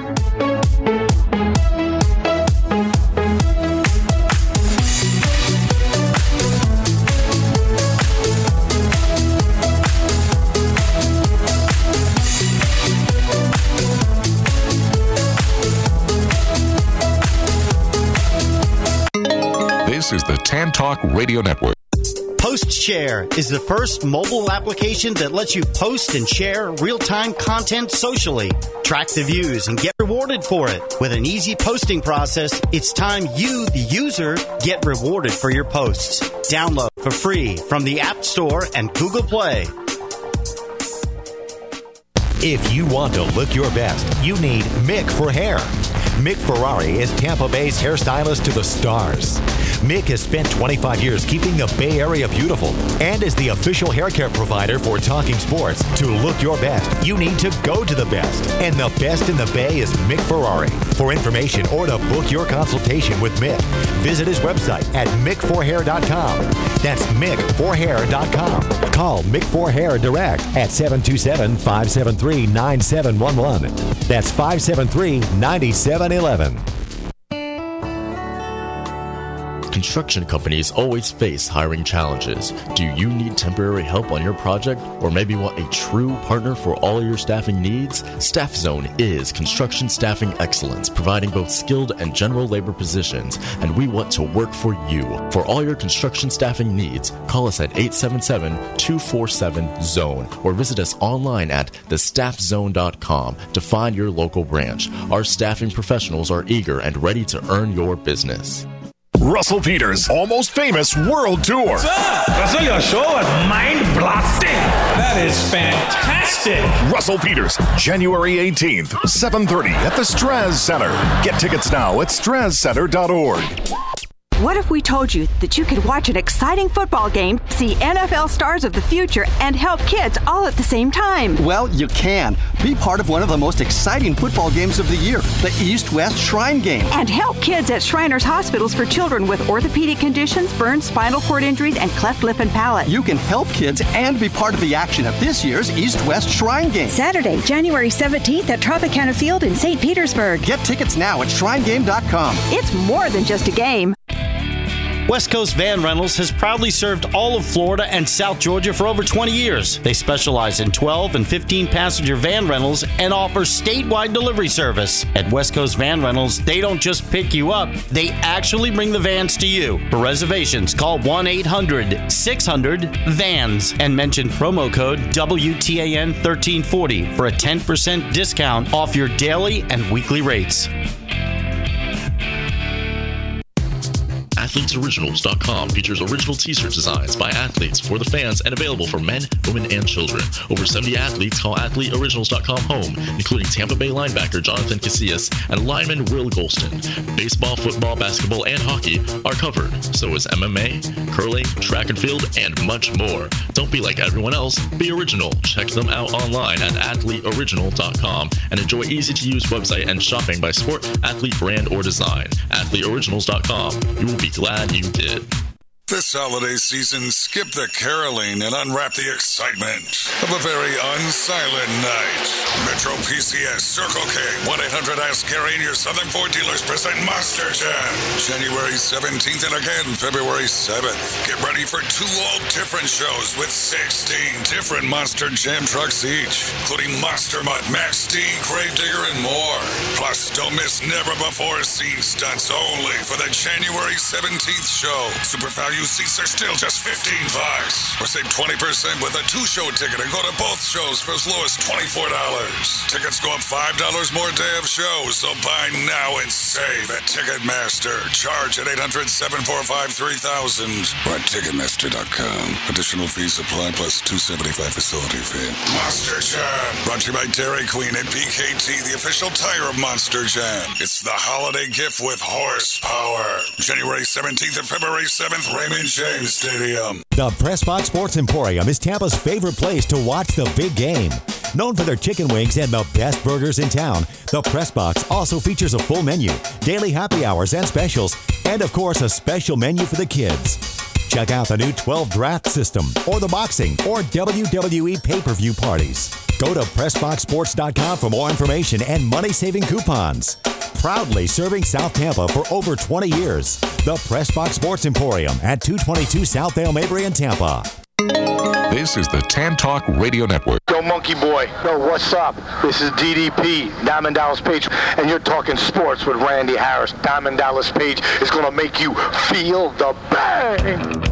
Speaker 10: This is the Tan Talk Radio Network.
Speaker 6: PostShare is the first mobile application that lets you post and share real-time content socially. Track the views and get rewarded for it. With an easy posting process, it's time you, the user, get rewarded for your posts. Download for free from the App Store and Google Play.
Speaker 14: If you want to look your best, you need Mick for hair. Mick Ferrari is Tampa Bay's hairstylist to the stars. Mick has spent twenty-five years keeping the Bay Area beautiful and is the official hair care provider for Talking Sports. To look your best, you need to go to the best. And the best in the Bay is Mick Ferrari. For information or to book your consultation with Mick, visit his website at mick for hair dot com. That's mick for hair dot com. Call Mick for Hair direct at seven two seven, five seven three, nine seven one one. That's five seven three, nine seven one one.
Speaker 16: Construction companies always face hiring challenges. Do you need temporary help on your project, or maybe want a true partner for all your staffing needs? Staff Zone is construction staffing excellence, providing both skilled and general labor positions, and we want to work for you. For all your construction staffing needs, call us at eight seven seven, two four seven, Z O N E or visit us online at the staff zone dot com to find your local branch. Our staffing professionals are eager and ready to earn your business.
Speaker 3: Russell Peters' Almost Famous World Tour.
Speaker 11: Russell, your show is mind-blasting. That is fantastic.
Speaker 3: Russell Peters, January eighteenth, seven thirty at the Straz Center. Get tickets now at straz center dot org.
Speaker 17: What if we told you that you could watch an exciting football game, see N F L stars of the future, and help kids all at the same time?
Speaker 18: Well, you can. Be part of one of the most exciting football games of the year, the East-West Shrine Game.
Speaker 17: And help kids at Shriners Hospitals for children with orthopedic conditions, burns, spinal cord injuries, and cleft lip and palate.
Speaker 18: You can help kids and be part of the action of this year's East-West Shrine Game.
Speaker 17: Saturday, January seventeenth at Tropicana Field in Saint Petersburg.
Speaker 18: Get tickets now at shrine game dot com.
Speaker 17: It's more than just a game.
Speaker 6: West Coast Van Rentals has proudly served all of Florida and South Georgia for over twenty years. They specialize in twelve and fifteen passenger van rentals and offer statewide delivery service. At West Coast Van Rentals, they don't just pick you up, they actually bring the vans to you. For reservations, call one eight hundred, six hundred, V A N S and mention promo code W T A N thirteen forty for a ten percent discount off your daily and weekly rates.
Speaker 16: At athletes originals dot com features original t-shirt designs by athletes for the fans and available for men, women, and children. Over seventy athletes call athlete originals dot com home, including Tampa Bay linebacker Jonathan Casillas and lineman Will Golston. Baseball, football, basketball, and hockey are covered. So is M M A, curling, track and field, and much more. Don't be like everyone else. Be original. Check them out online at athlete original dot com and enjoy easy-to-use website and shopping by sport, athlete, brand, or design. athlete originals dot com. You will be glad you did.
Speaker 19: This holiday season, skip the caroling and unwrap the excitement of a very unsilent night. Metro P C S, Circle K, one eight hundred ask Gary and your Southern Ford dealers present Monster Jam. January seventeenth and again February seventh. Get ready for two all different shows with sixteen different Monster Jam trucks each, including Monster Mutt, Max D, Gravedigger, and more. Plus, don't miss never-before-seen stunts only for the January seventeenth show. Super value seats are still just fifteen bucks. Or save twenty percent with a two-show ticket and go to both shows for as low as twenty-four dollars. Tickets go up five dollars more day of shows, so buy now and save at Ticketmaster. Charge at eight hundred, seven four five, three thousand or at Ticketmaster dot com. Additional fees apply plus two seventy-five facility fee. Monster Jam. Brought to you by Dairy Queen and P K T, the official tire of Monster Jam. It's the holiday gift with horsepower. January seventeenth and February seventh, Raymond James Stadium.
Speaker 14: The PressBox Sports Emporium is Tampa's favorite place to watch the big game. Known for their chicken wings and the best burgers in town, the PressBox also features a full menu, daily happy hours and specials, and of course a special menu for the kids. Check out the new twelve draft system, or the boxing, or W W E pay-per-view parties. Go to press box sports dot com for more information and money-saving coupons. Proudly serving South Tampa for over twenty years. The PressBox Sports Emporium at two twenty-two South Dale Mabry in Tampa.
Speaker 10: This is the Tan Talk Radio Network.
Speaker 1: Yo, Monkey Boy. Yo, what's up? This is D D P, Diamond Dallas Page, and you're talking sports with Randy Harris. Diamond Dallas Page is going to make you feel the bang.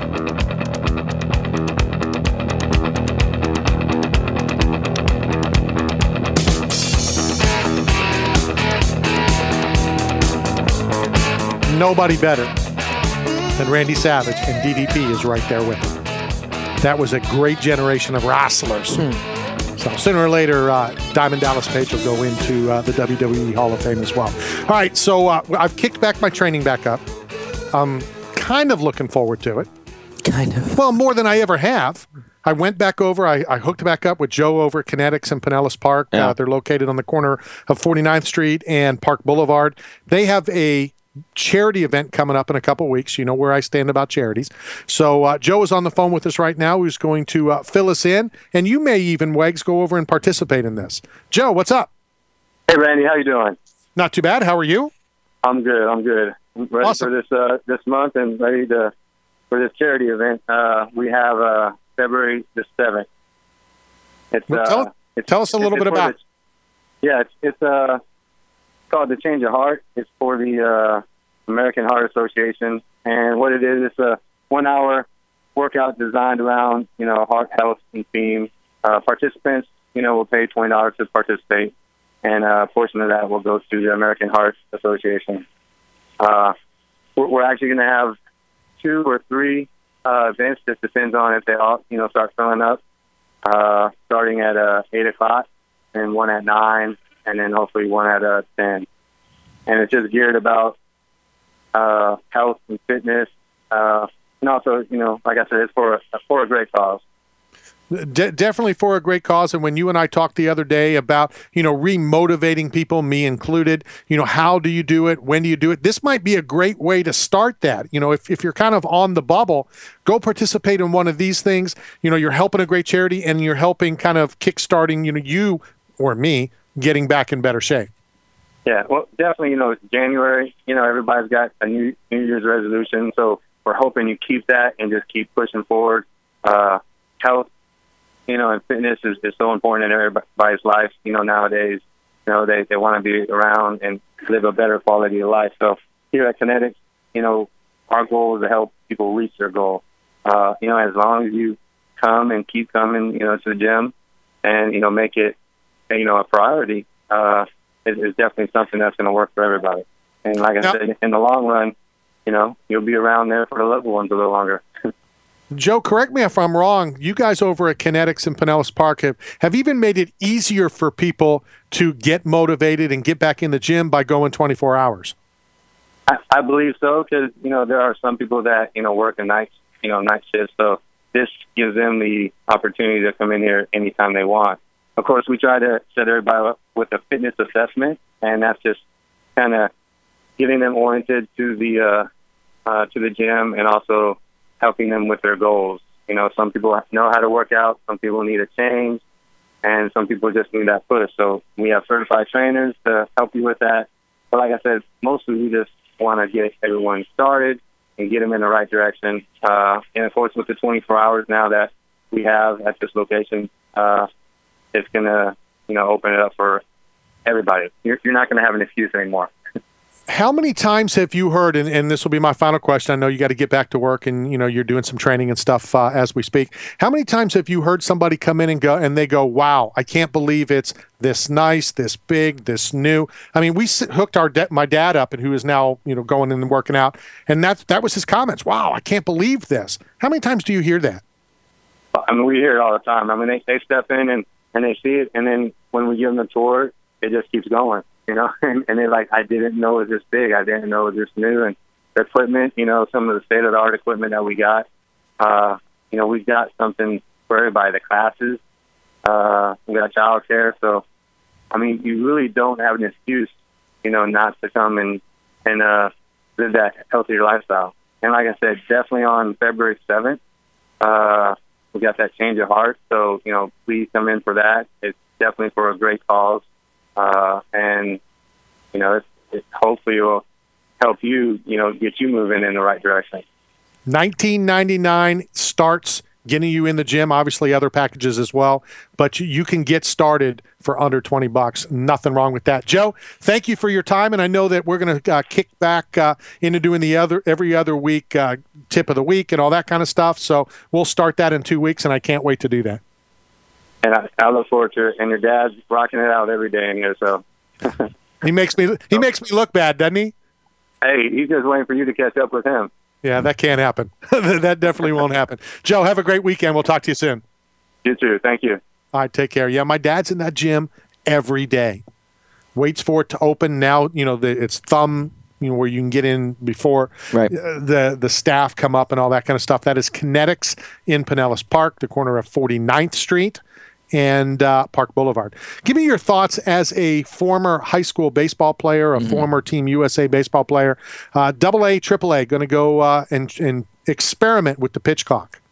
Speaker 8: Nobody better than Randy Savage, and D D P is right there with him. That was a great generation of wrestlers. Hmm. So sooner or later, uh, Diamond Dallas Page will go into uh, the W W E Hall of Fame as well. All right, so uh, I've kicked back my training back up. I'm kind of looking forward to it.
Speaker 9: Kind of.
Speaker 8: Well, more than I ever have. I went back over, I, I hooked back up with Joe over at Kinetics in Pinellas Park. Yeah. Uh, they're located on the corner of forty-ninth Street and Park Boulevard. They have a charity event coming up in a couple weeks. You know where I stand about charities. So uh, Joe is on the phone with us right now, who's going to uh, fill us in. And you may even, Wags, go over and participate in this. Joe, what's up?
Speaker 20: Hey, Randy, how you doing?
Speaker 8: Not too bad. How are you?
Speaker 20: I'm good. I'm good. I'm ready awesome. for this uh, this month and ready to for this charity event. Uh, we have uh, February the seventh. It's,
Speaker 8: well, tell,
Speaker 20: uh, it's,
Speaker 8: tell us a little bit about it.
Speaker 20: Yeah, it's, it's uh, called the Change of Heart. It's for the uh, American Heart Association, and what it is, it's a one-hour workout designed around, you know, heart health and theme. Uh, participants, you know, will pay twenty dollars to participate, and a portion of that will go to the American Heart Association. Uh, we're, we're actually going to have two or three uh, events. Just depends on if they all, you know, start filling up. Uh, starting at uh, eight o'clock, and one at nine. And then hopefully one at uh, ten. And it's just geared about uh, health and fitness. Uh, and also, you know, like I said, it's for a, for a great cause.
Speaker 8: De- definitely for a great cause. And when you and I talked the other day about, you know, re-motivating people, me included, you know, how do you do it? When do you do it? This might be a great way to start that. You know, if, if you're kind of on the bubble, go participate in one of these things. You know, you're helping a great charity and you're helping kind of kickstarting, you know, you or me getting back in better shape.
Speaker 20: Yeah, well, definitely, you know, it's January. You know, everybody's got a new New Year's resolution, so we're hoping you keep that and just keep pushing forward. Uh, health, you know, and fitness is, is so important in everybody's life. You know, nowadays, you know, they, they want to be around and live a better quality of life. So here at Kinetics, you know, our goal is to help people reach their goal. Uh, you know, as long as you come and keep coming, you know, to the gym and, you know, make it, you know, a priority, uh, is, is definitely something that's going to work for everybody. And like I yep. said, in the long run, you know, you'll be around there for the loved ones a little longer.
Speaker 8: Joe, correct me if I'm wrong. You guys over at Kinetics in Pinellas Park have, have even made it easier for people to get motivated and get back in the gym by going twenty-four hours.
Speaker 20: I, I believe so, because, you know, there are some people that, you know, work a night, you know, night shifts. So this gives them the opportunity to come in here anytime they want. Of course, we try to set everybody up with a fitness assessment, and that's just kind of getting them oriented to the uh, uh, to the gym and also helping them with their goals. You know, some people know how to work out, some people need a change, and some people just need that push. So we have certified trainers to help you with that. But like I said, mostly we just want to get everyone started and get them in the right direction. Uh, and of course, with the twenty-four hours now that we have at this location, uh, it's going to, you know, open it up for everybody. You're, you're not going to have an excuse anymore.
Speaker 8: How many times have you heard, and, and this will be my final question, I know you got to get back to work and, you know, you're doing some training and stuff uh, as we speak. How many times have you heard somebody come in and go, and they go, wow, I can't believe it's this nice, this big, this new. I mean, we hooked our da- my dad up, and who is now, you know, going in and working out, and that's, that was his comments. Wow, I can't believe this. How many times do you hear that?
Speaker 20: I mean, we hear it all the time. I mean, they, they step in and, and they see it, and then when we give them the tour, it just keeps going. You know, and, and they're like, I didn't know it was this big. I didn't know it was this new. And the equipment, you know, some of the state-of-the-art equipment that we got, uh, you know, we've got something for everybody. The classes, uh, we got child care. So, I mean, you really don't have an excuse, you know, not to come and, and uh, live that healthier lifestyle. And like I said, definitely on February seventh, uh, we got that change of heart. So, you know, please come in for that. It's definitely for a great cause. Uh, and, you know, it, it hopefully will help you, you know, get you moving in the right direction.
Speaker 8: nineteen ninety-nine starts getting you in the gym, obviously other packages as well, but you, you can get started for under twenty bucks. Nothing wrong with that. Joe, thank you for your time. And I know that we're going to uh, kick back uh, into doing the other every other week uh, tip of the week and all that kind of stuff. So we'll start that in two weeks, and I can't wait to do that.
Speaker 20: And I, I look forward to it. And your dad's rocking it out every day in here. So
Speaker 8: he makes me he makes me look bad, doesn't he?
Speaker 20: Hey, he's just waiting for you to catch up with him.
Speaker 8: Yeah, that can't happen. That definitely won't happen. Joe, have a great weekend. We'll talk to you soon.
Speaker 20: You too. Thank you.
Speaker 8: All right, take care. Yeah, my dad's in that gym every day. Waits for it to open. Now, you know, the, it's thumb, you know, where you can get in before
Speaker 9: right.
Speaker 8: the the staff come up and all that kind of stuff. That is Kinetics in Pinellas Park, the corner of forty-ninth Street and uh, Park Boulevard. Give me your thoughts as a former high school baseball player, a mm-hmm. former Team U S A baseball player. Uh, double A, triple A, going to go uh, and, and experiment with the pitch clock.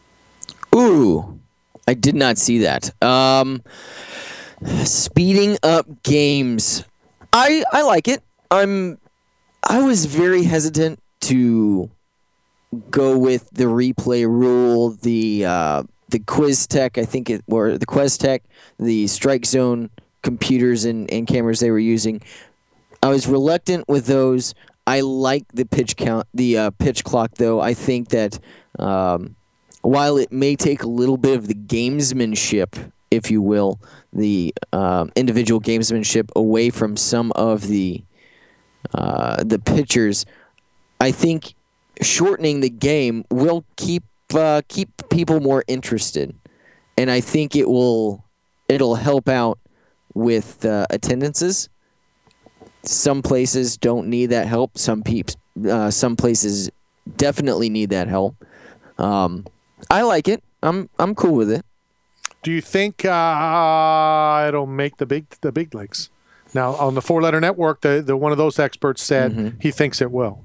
Speaker 9: Ooh, I did not see that. Um, speeding up games. I I like it. I'm. I was very hesitant to go with the replay rule, the uh, the Quiz Tech, I think it, or the Quiz Tech, the Strike Zone computers and, and cameras they were using. I was reluctant with those. I like the pitch count, the uh, pitch clock, though. I think that um, while it may take a little bit of the gamesmanship, if you will, the uh, individual gamesmanship away from some of the uh, the pitchers, I think shortening the game will keep uh, keep people more interested, and I think it will it'll help out with uh, attendances. Some places don't need that help. Some peeps, uh, some places definitely need that help. Um, I like it. I'm I'm cool with it.
Speaker 8: Do you think uh, it'll make the big the big leagues? Now on the Four Letter Network, the, the one of those experts said mm-hmm. he thinks it will.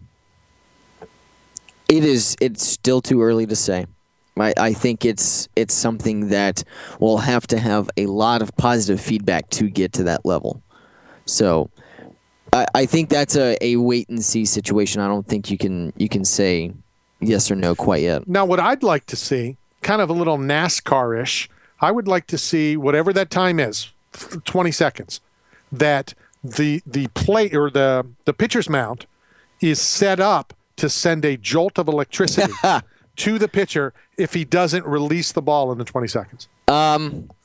Speaker 9: It is. It's still too early to say. I, I think it's it's something that will have to have a lot of positive feedback to get to that level. So I, I think that's a, a wait and see situation. I don't think you can you can say yes or no quite yet.
Speaker 8: Now, what I'd like to see, kind of a little NASCAR-ish, I would like to see whatever that time is, twenty seconds, that the the play or the the pitcher's mound is set up to send a jolt of electricity to the pitcher if he doesn't release the ball in the twenty seconds.
Speaker 9: Um,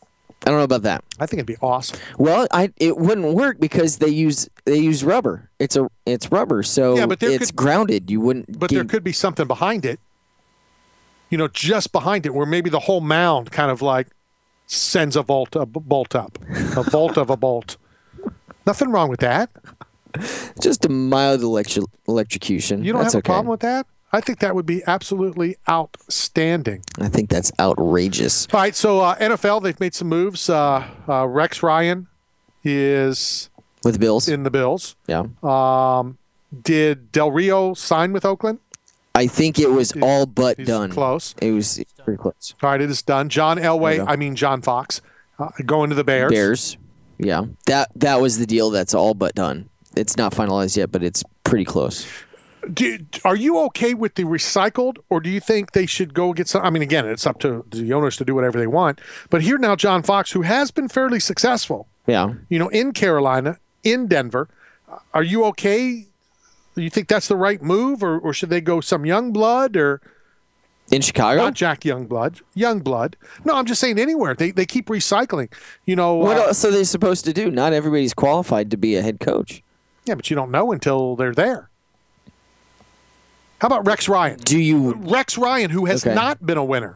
Speaker 9: I don't know about that.
Speaker 8: I think it'd be awesome.
Speaker 9: Well, I it wouldn't work because they use they use rubber. It's a it's rubber, so
Speaker 8: Yeah, but there
Speaker 9: it's
Speaker 8: could-
Speaker 9: grounded. You wouldn't.
Speaker 8: But
Speaker 9: get,
Speaker 8: there could be something behind it, you know, just behind it, where maybe the whole mound kind of like sends a volt, a b- bolt up, a volt of a bolt. Nothing wrong with that.
Speaker 9: just a mild electri- electrocution.
Speaker 8: You don't
Speaker 9: That's
Speaker 8: have a
Speaker 9: okay.
Speaker 8: problem with that? I think that would be absolutely outstanding.
Speaker 9: I think that's outrageous.
Speaker 8: All right, so uh, N F L, they've made some moves. Uh, uh, Rex Ryan is
Speaker 9: with the Bills.
Speaker 8: In the Bills.
Speaker 9: Yeah.
Speaker 8: Um, did Del Rio sign with Oakland?
Speaker 9: I think it was all but
Speaker 8: He's
Speaker 9: done.
Speaker 8: Close.
Speaker 9: It was pretty close.
Speaker 8: All right, it is done. John
Speaker 9: There you
Speaker 8: Elway,
Speaker 9: go.
Speaker 8: I mean John Fox, uh, going to the Bears.
Speaker 9: Bears. Yeah. That that was the deal that's all but done. It's not finalized yet, but it's pretty close.
Speaker 8: Do, are you okay with the recycled, or do you think they should go get some? I mean, again, it's up to the owners to do whatever they want. But here now, John Fox, who has been fairly successful,
Speaker 9: Yeah.
Speaker 8: you know, in Carolina, in Denver, are you okay? Do you think that's the right move, or, or should they go some young blood, or
Speaker 9: in Chicago?
Speaker 8: Not Jack Youngblood, young blood. No, I'm just saying anywhere. They they keep recycling. You know,
Speaker 9: What
Speaker 8: uh,
Speaker 9: else are they supposed to do? Not everybody's qualified to be a head coach.
Speaker 8: yeah, but you don't know until they're there. How about Rex Ryan?
Speaker 9: Do you
Speaker 8: Rex Ryan, who has
Speaker 9: Okay.
Speaker 8: not been a winner?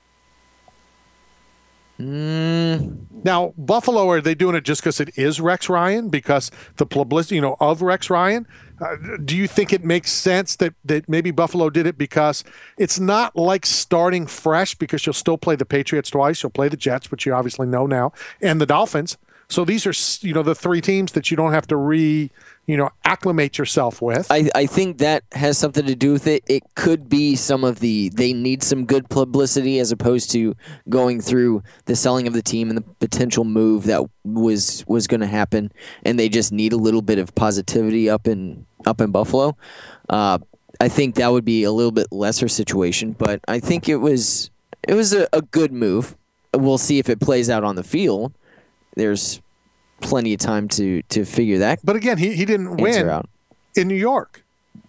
Speaker 9: Mm.
Speaker 8: Now, Buffalo, are they doing it just because it is Rex Ryan? Because the publicity, you know, of Rex Ryan? Uh, do you think it makes sense that, that maybe Buffalo did it because it's not like starting fresh, because you'll still play the Patriots twice, you'll play the Jets, which you obviously know now, and the Dolphins. So these are, you know, the three teams that you don't have to re, you know, acclimate yourself with.
Speaker 9: I, I think that has something to do with it. It could be some of the, they need some good publicity as opposed to going through the selling of the team and the potential move that was was going to happen, and they just need a little bit of positivity up in up in Buffalo. Uh, I think that would be a little bit lesser situation, but I think it was it was a, a good move. We'll see if it plays out on the field. There's plenty of time to, to figure that.
Speaker 8: But again, he, he didn't
Speaker 9: answer
Speaker 8: win
Speaker 9: out.
Speaker 8: in New York.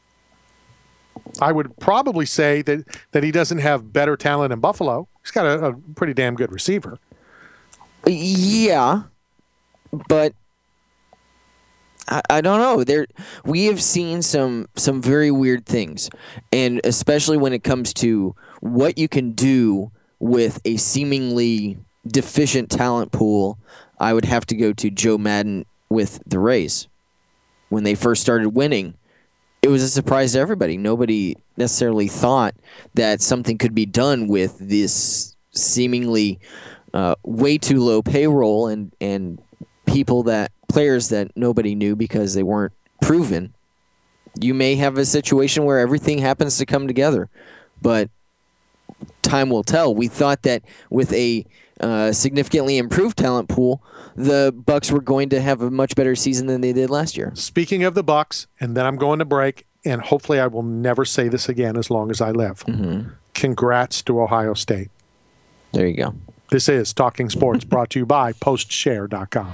Speaker 8: I would probably say that, that he doesn't have better talent in Buffalo. He's got a, a pretty damn good receiver.
Speaker 9: Yeah, but I, I don't know. There, we have seen some some very weird things, and especially when it comes to what you can do with a seemingly deficient talent pool. I would have to go to Joe Madden with the Rays. When they first started winning, it was a surprise to everybody. Nobody necessarily thought that something could be done with this seemingly uh, way too low payroll and, and people that players that nobody knew because they weren't proven. You may have a situation where everything happens to come together, but time will tell. We thought that with a uh, significantly improved talent pool, the Bucks were going to have a much better season than they did last year.
Speaker 8: Speaking of the Bucks, and then I'm going to break, and hopefully I will never say this again as long as I live.
Speaker 9: Mm-hmm.
Speaker 8: Congrats to Ohio State.
Speaker 9: There you go.
Speaker 8: This is Talking Sports, brought to you by post share dot com.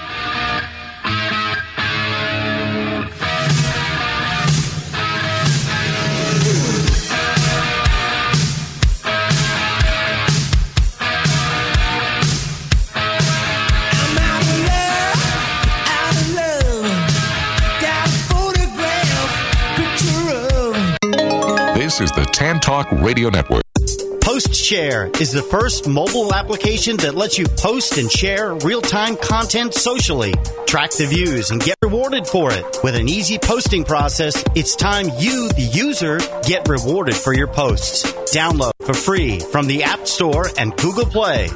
Speaker 10: This is the Tan Talk Radio Network.
Speaker 6: PostShare is the first mobile application that lets you post and share real-time content socially. Track the views and get rewarded for it. With an easy posting process, it's time you, the user, get rewarded for your posts. Download for free from the App Store and Google Play.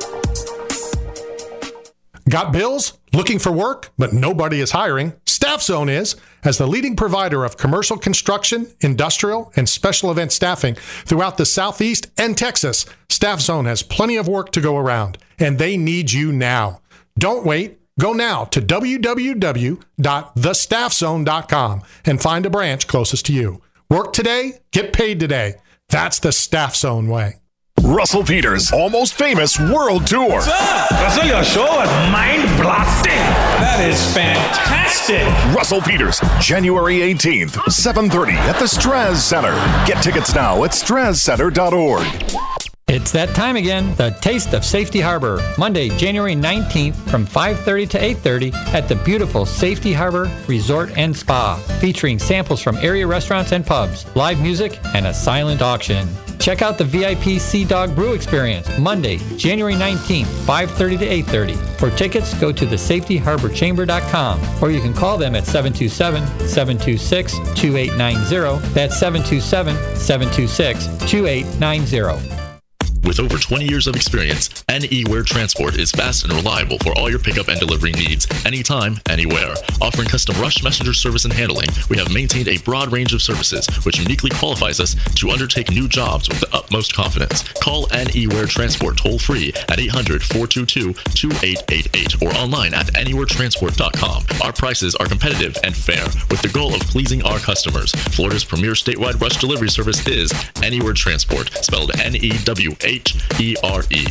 Speaker 8: Got bills? Looking for work, but nobody is hiring? Staff Zone is. As the leading provider of commercial construction, industrial, and special event staffing throughout the Southeast and Texas, Staff Zone has plenty of work to go around, and they need you now. Don't wait. Go now to w w w dot the staff zone dot com and find a branch closest to you. Work today, get paid today. That's the Staff Zone way.
Speaker 3: Russell Peters' Almost Famous World Tour.
Speaker 11: Russell, your show is mind-blasting. That is fantastic.
Speaker 3: Russell Peters, January eighteenth, seven thirty at the Straz Center. Get tickets now at straz center dot org.
Speaker 21: It's that time again, the Taste of Safety Harbor, Monday, January nineteenth from five thirty to eight thirty at the beautiful Safety Harbor Resort and Spa, featuring samples from area restaurants and pubs, live music, and a silent auction. Check out the V I P Sea Dog Brew Experience, Monday, January nineteenth, five thirty to eight thirty. For tickets, go to the safety harbor chamber dot com, or you can call them at seven two seven, seven two six, two eight nine zero. That's seven two seven, seven two six, two eight nine zero.
Speaker 16: With over twenty years of experience, Anywhere Transport is fast and reliable for all your pickup and delivery needs, anytime, anywhere. Offering custom rush messenger service and handling, we have maintained a broad range of services, which uniquely qualifies us to undertake new jobs with the utmost confidence. Call Anywhere Transport toll-free at eight hundred, four two two, two eight eight eight or online at anywhere transport dot com. Our prices are competitive and fair, with the goal of pleasing our customers. Florida's premier statewide rush delivery service is Anywhere Transport, spelled N E W A H E R E.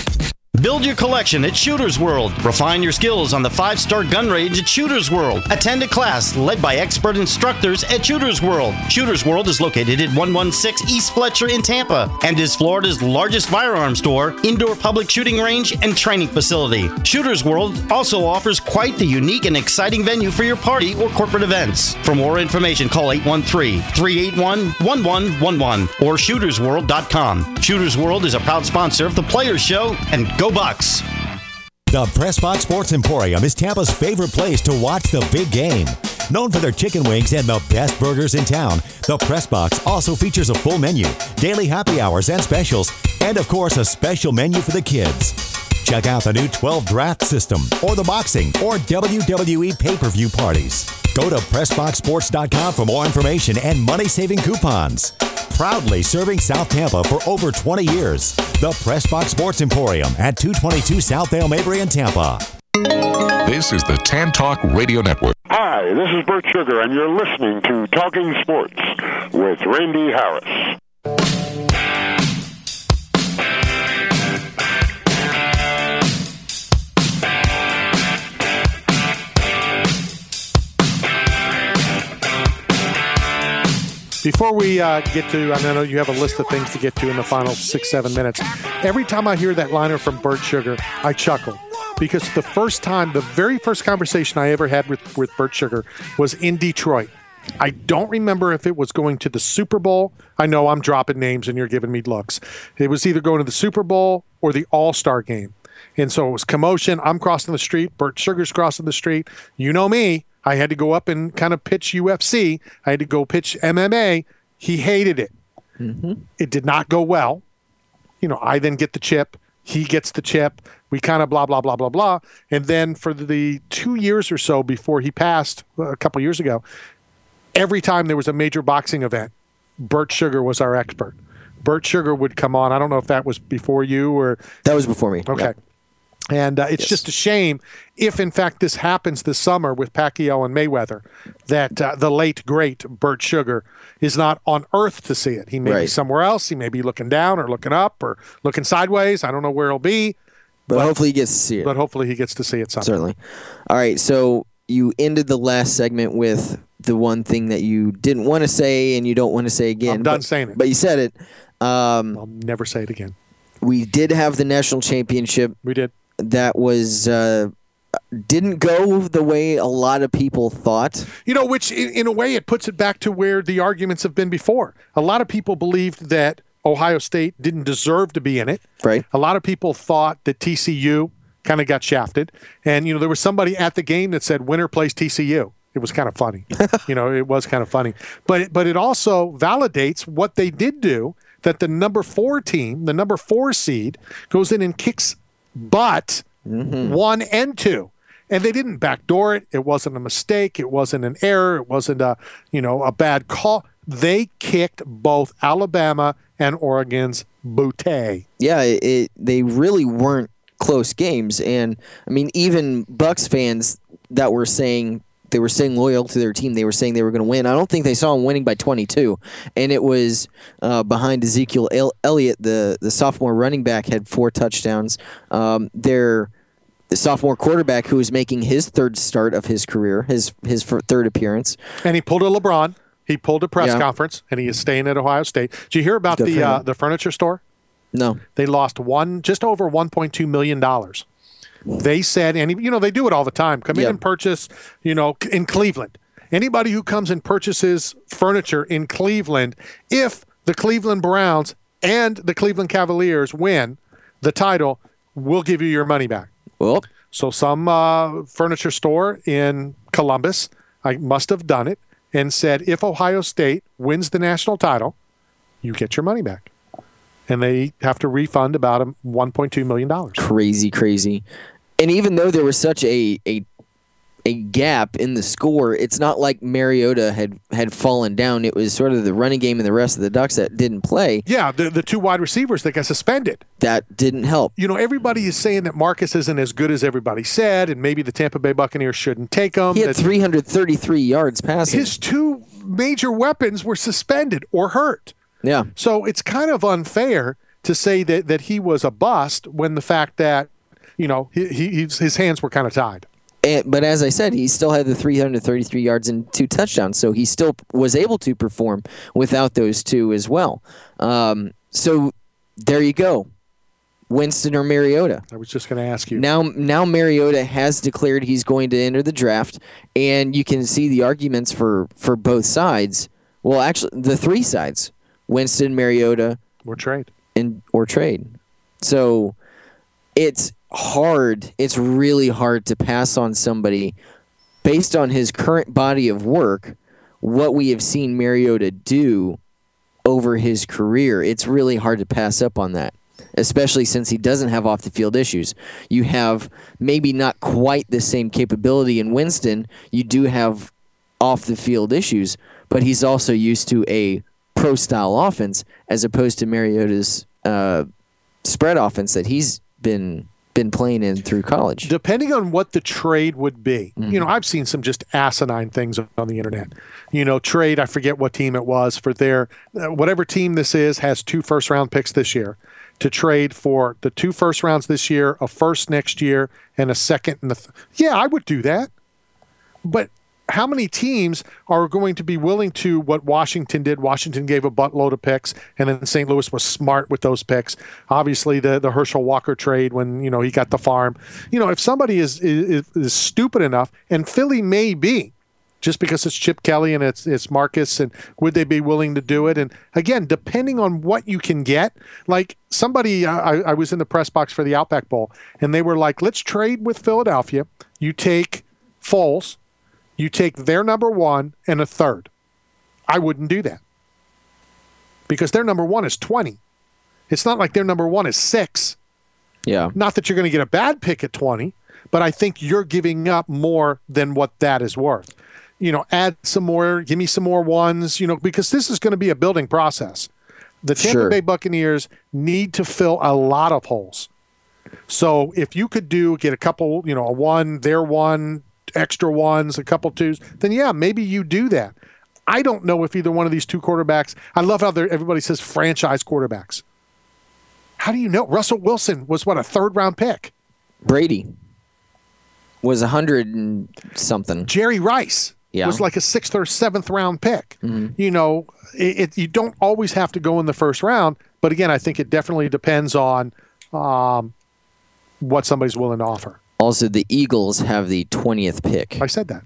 Speaker 6: Build your collection at Shooter's World. Refine your skills on the five-star gun range at Shooter's World. Attend a class led by expert instructors at Shooter's World. Shooter's World is located at one sixteen East Fletcher in Tampa and is Florida's largest firearms store, indoor public shooting range, and training facility. Shooter's World also offers quite the unique and exciting venue for your party or corporate events. For more information, call eight one three, three eight one, one one one one or shooters world dot com. Shooter's World is a proud sponsor of the Players Show, and go Bucks.
Speaker 14: The PressBox Sports Emporium is Tampa's favorite place to watch the big game. Known for their chicken wings and the best burgers in town, the PressBox also features a full menu, daily happy hours and specials, and of course a special menu for the kids. Check out the new twelve draft system, or the boxing, or W W E pay-per-view parties. Go to press box sports dot com for more information and money-saving coupons. Proudly serving South Tampa for over twenty years. The PressBox Sports Emporium at two twenty-two South Dale Mabry in Tampa.
Speaker 10: This is the Tan Talk Radio Network.
Speaker 7: Hi, this is Bert Sugar, and you're listening to Talking Sports with Randy Harris.
Speaker 8: Before we uh, get to, I know you have a list of things to get to in the final six, seven minutes. Every time I hear that liner from Bert Sugar, I chuckle. Because the first time, the very first conversation I ever had with, with Bert Sugar was in Detroit. I don't remember if it was going to the Super Bowl. I know I'm dropping names and you're giving me looks. It was either going to the Super Bowl or the All-Star game. And so it was commotion. I'm crossing the street. Bert Sugar's crossing the street. You know me. I had to go up and kind of pitch U F C. I had to go pitch M M A. He hated it. Mm-hmm. It did not go well. You know, I then get the chip. He gets the chip. We kind of blah, blah, blah, blah, blah. And then for the two years or so before he passed, a couple years ago, every time there was a major boxing event, Bert Sugar was our expert. Bert Sugar would come on. I don't know if that was before you or...
Speaker 9: That was before me.
Speaker 8: Okay. Yeah. And uh, it's yes. just a shame if, in fact, this happens this summer with Pacquiao and Mayweather, that uh, the late, great Bert Sugar is not on Earth to see it. He may right. be somewhere else. He may be looking down or looking up or looking sideways. I don't know where he'll be.
Speaker 9: But, but hopefully he gets to see it.
Speaker 8: But hopefully he gets to see it someday.
Speaker 9: Certainly. All right, so you ended the last segment with the one thing that you didn't want to say and you don't want to say again.
Speaker 8: I'm done
Speaker 9: but,
Speaker 8: saying it.
Speaker 9: But you said it. Um,
Speaker 8: I'll never say it again.
Speaker 9: We did have the national championship.
Speaker 8: We did.
Speaker 9: That was uh, didn't go the way a lot of people thought.
Speaker 8: You know, which in, in a way it puts it back to where the arguments have been before. A lot of people believed that Ohio State didn't deserve to be in it.
Speaker 9: Right.
Speaker 8: A lot of people thought that T C U kind of got shafted. And, you know, there was somebody at the game that said, winner plays T C U. It was kind of funny. you know, it was kind of funny. But, but it also validates what they did do, that the number four team, the number four seed, goes in and kicks butt mm-hmm. one and two. And they didn't backdoor it. It wasn't a mistake. It wasn't an error. It wasn't a, you know, a bad call. They kicked both Alabama and Oregon's booty.
Speaker 9: Yeah, it, it, they really weren't close games. And, I mean, even Bucks fans that were saying they were staying loyal to their team, they were saying they were going to win. I don't think they saw them winning by twenty-two. And it was uh, behind Ezekiel El- Elliott, the, the sophomore running back, had four touchdowns. Um, their the sophomore quarterback, who was making his third start of his career, his, his third appearance.
Speaker 8: And he pulled a LeBron. He pulled a press
Speaker 9: yeah.
Speaker 8: conference, and he is staying at Ohio State. Did you hear about Good the uh, the furniture store?
Speaker 9: No.
Speaker 8: They lost one, just over one point two million dollars. They said, and you know, they do it all the time. Come in
Speaker 9: Yep.
Speaker 8: and purchase, you know, in Cleveland. Anybody who comes and purchases furniture in Cleveland, if the Cleveland Browns and the Cleveland Cavaliers win the title, we'll give you your money back.
Speaker 9: Well,
Speaker 8: so some uh, furniture store in Columbus, I must have done it, and said, if Ohio State wins the national title, you get your money back. And they have to refund about one point two million dollars.
Speaker 9: Crazy, crazy. And even though there was such a, a a gap in the score, it's not like Mariota had, had fallen down. It was sort of the running game and the rest of the Ducks that didn't play.
Speaker 8: Yeah, the, the two wide receivers that got suspended.
Speaker 9: That didn't help.
Speaker 8: You know, everybody is saying that Marcus isn't as good as everybody said, and maybe the Tampa Bay Buccaneers shouldn't take him.
Speaker 9: He had
Speaker 8: That
Speaker 9: three hundred thirty-three yards passing.
Speaker 8: His two major weapons were suspended or hurt.
Speaker 9: Yeah.
Speaker 8: So it's kind of unfair to say that, that he was a bust when the fact that, you know, he, he, he's, his hands were kind of tied.
Speaker 9: And, but as I said, he still had the three hundred thirty-three yards and two touchdowns, so he still was able to perform without those two as well. Um, so there you go. Winston or Mariota?
Speaker 8: I was just going to ask you.
Speaker 9: Now, now Mariota has declared he's going to enter the draft, and you can see the arguments for, for both sides. Well, actually, the three sides. Winston, Mariota,
Speaker 8: or trade.
Speaker 9: And, or trade. So it's hard. It's really hard to pass on somebody based on his current body of work, what we have seen Mariota do over his career. It's really hard to pass up on that, especially since he doesn't have off-the-field issues. You have maybe not quite the same capability in Winston. You do have off-the-field issues, but he's also used to a pro-style offense as opposed to Mariota's uh, spread offense that he's been been playing in through college.
Speaker 8: Depending on what the trade would be.
Speaker 9: Mm-hmm.
Speaker 8: You know, I've seen some just asinine things on the internet. You know, trade, I forget what team it was, for their, uh, whatever team this is, has two first-round picks this year, to trade for the two first rounds this year, a first next year, and a second. And the th- yeah, I would do that. But how many teams are going to be willing to what Washington did? Washington gave a buttload of picks, and then Saint Louis was smart with those picks. Obviously, the, the Herschel Walker trade when, you know, he got the farm. You know, if somebody is, is is stupid enough, and Philly may be, just because it's Chip Kelly and it's it's Marcus, and would they be willing to do it? And again, depending on what you can get, like somebody, I, I was in the press box for the Outback Bowl, and they were like, let's trade with Philadelphia. You take Foles. You take their number one and a third. I wouldn't do that because their number one is twenty. It's not like their number one is six.
Speaker 9: Yeah.
Speaker 8: Not that you're going to get a bad pick at twenty, but I think you're giving up more than what that is worth. You know, add some more, give me some more ones, you know, because this is going to be a building process. The Tampa
Speaker 9: Sure.
Speaker 8: Bay Buccaneers need to fill a lot of holes. So if you could do, get a couple, you know, a one, their one, extra ones, a couple twos, then yeah, maybe you do that. I don't know if either one of these two quarterbacks, I love how everybody says franchise quarterbacks. How do you know? Russell Wilson was what, a third round pick?
Speaker 9: Brady was a hundred and something.
Speaker 8: Jerry Rice
Speaker 9: Yeah.
Speaker 8: was like a sixth or seventh round pick.
Speaker 9: Mhm.
Speaker 8: You know, it, it, you don't always have to go in the first round, but again, I think it definitely depends on um, what somebody's willing to offer.
Speaker 9: Also, the Eagles have the twentieth pick.
Speaker 8: I said that.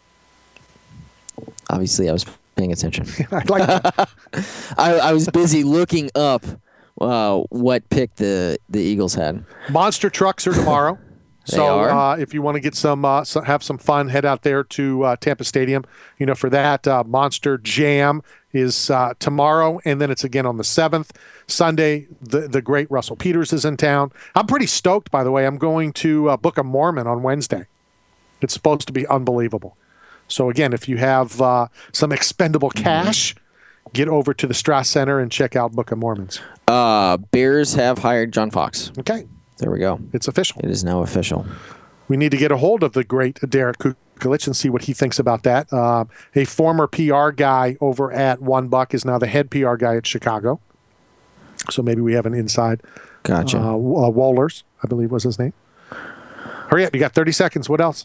Speaker 9: Obviously, I was paying attention.
Speaker 8: I like that.
Speaker 9: I, I was busy looking up uh, what pick the, the Eagles had.
Speaker 8: Monster trucks are tomorrow.
Speaker 9: They
Speaker 8: So
Speaker 9: are?
Speaker 8: uh, if you want to get some, uh, so have some fun, head out there to uh, Tampa Stadium. You know, for that, uh, Monster Jam is uh, tomorrow, and then it's again on the seventh. Sunday, the, the great Russell Peters is in town. I'm pretty stoked, by the way. I'm going to uh, Book of Mormon on Wednesday. It's supposed to be unbelievable. So again, if you have uh, some expendable cash, get over to the Strass Center and check out Book of Mormons.
Speaker 9: Uh, Bears have hired John Fox.
Speaker 8: Okay.
Speaker 9: There we go.
Speaker 8: It's official.
Speaker 9: It is now official.
Speaker 8: We need to get a hold of the great Derek Kukulich and see what he thinks about that. Uh, a former P R guy over at One Buck is now the head P R guy at Chicago. So maybe we have an inside.
Speaker 9: Gotcha.
Speaker 8: Uh, uh, Wohlers, I believe was his name. Hurry up. You got thirty seconds. What else?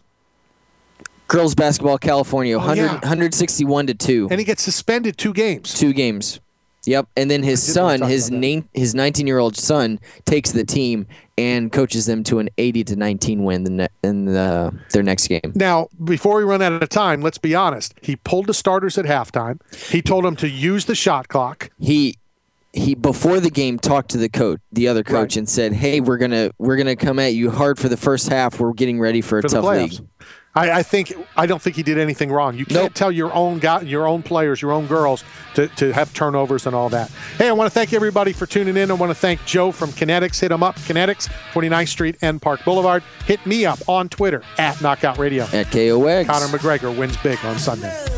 Speaker 9: Girls basketball, California,
Speaker 8: Oh,
Speaker 9: one hundred,
Speaker 8: yeah.
Speaker 9: one sixty-one to two.
Speaker 8: And he gets suspended two games.
Speaker 9: Two games. Yep, and then his son, his
Speaker 8: about
Speaker 9: nine, his nineteen-year-old son, takes the team and coaches them to an eighty to nineteen win the ne- in the, their next game.
Speaker 8: Now, before we run out of time, let's be honest. He pulled the starters at halftime. He told them to use the shot clock.
Speaker 9: He he before the game talked to the coach, the other coach,
Speaker 8: Right.
Speaker 9: and said, "Hey, we're gonna we're gonna come at you hard for the first half. We're getting ready for a
Speaker 8: For the
Speaker 9: tough
Speaker 8: playoffs.
Speaker 9: league."
Speaker 8: I, I think I don't think he did anything wrong. You can't tell your own guy, your own players, your own girls to, to have turnovers and all that. Hey, I want to thank everybody for tuning in. I want to thank Joe from Kinetics. Hit him up, Kinetics, forty-ninth Street and Park Boulevard. Hit me up on Twitter at Knockout Radio.
Speaker 9: At K O X.
Speaker 8: Conor McGregor wins big on Sunday.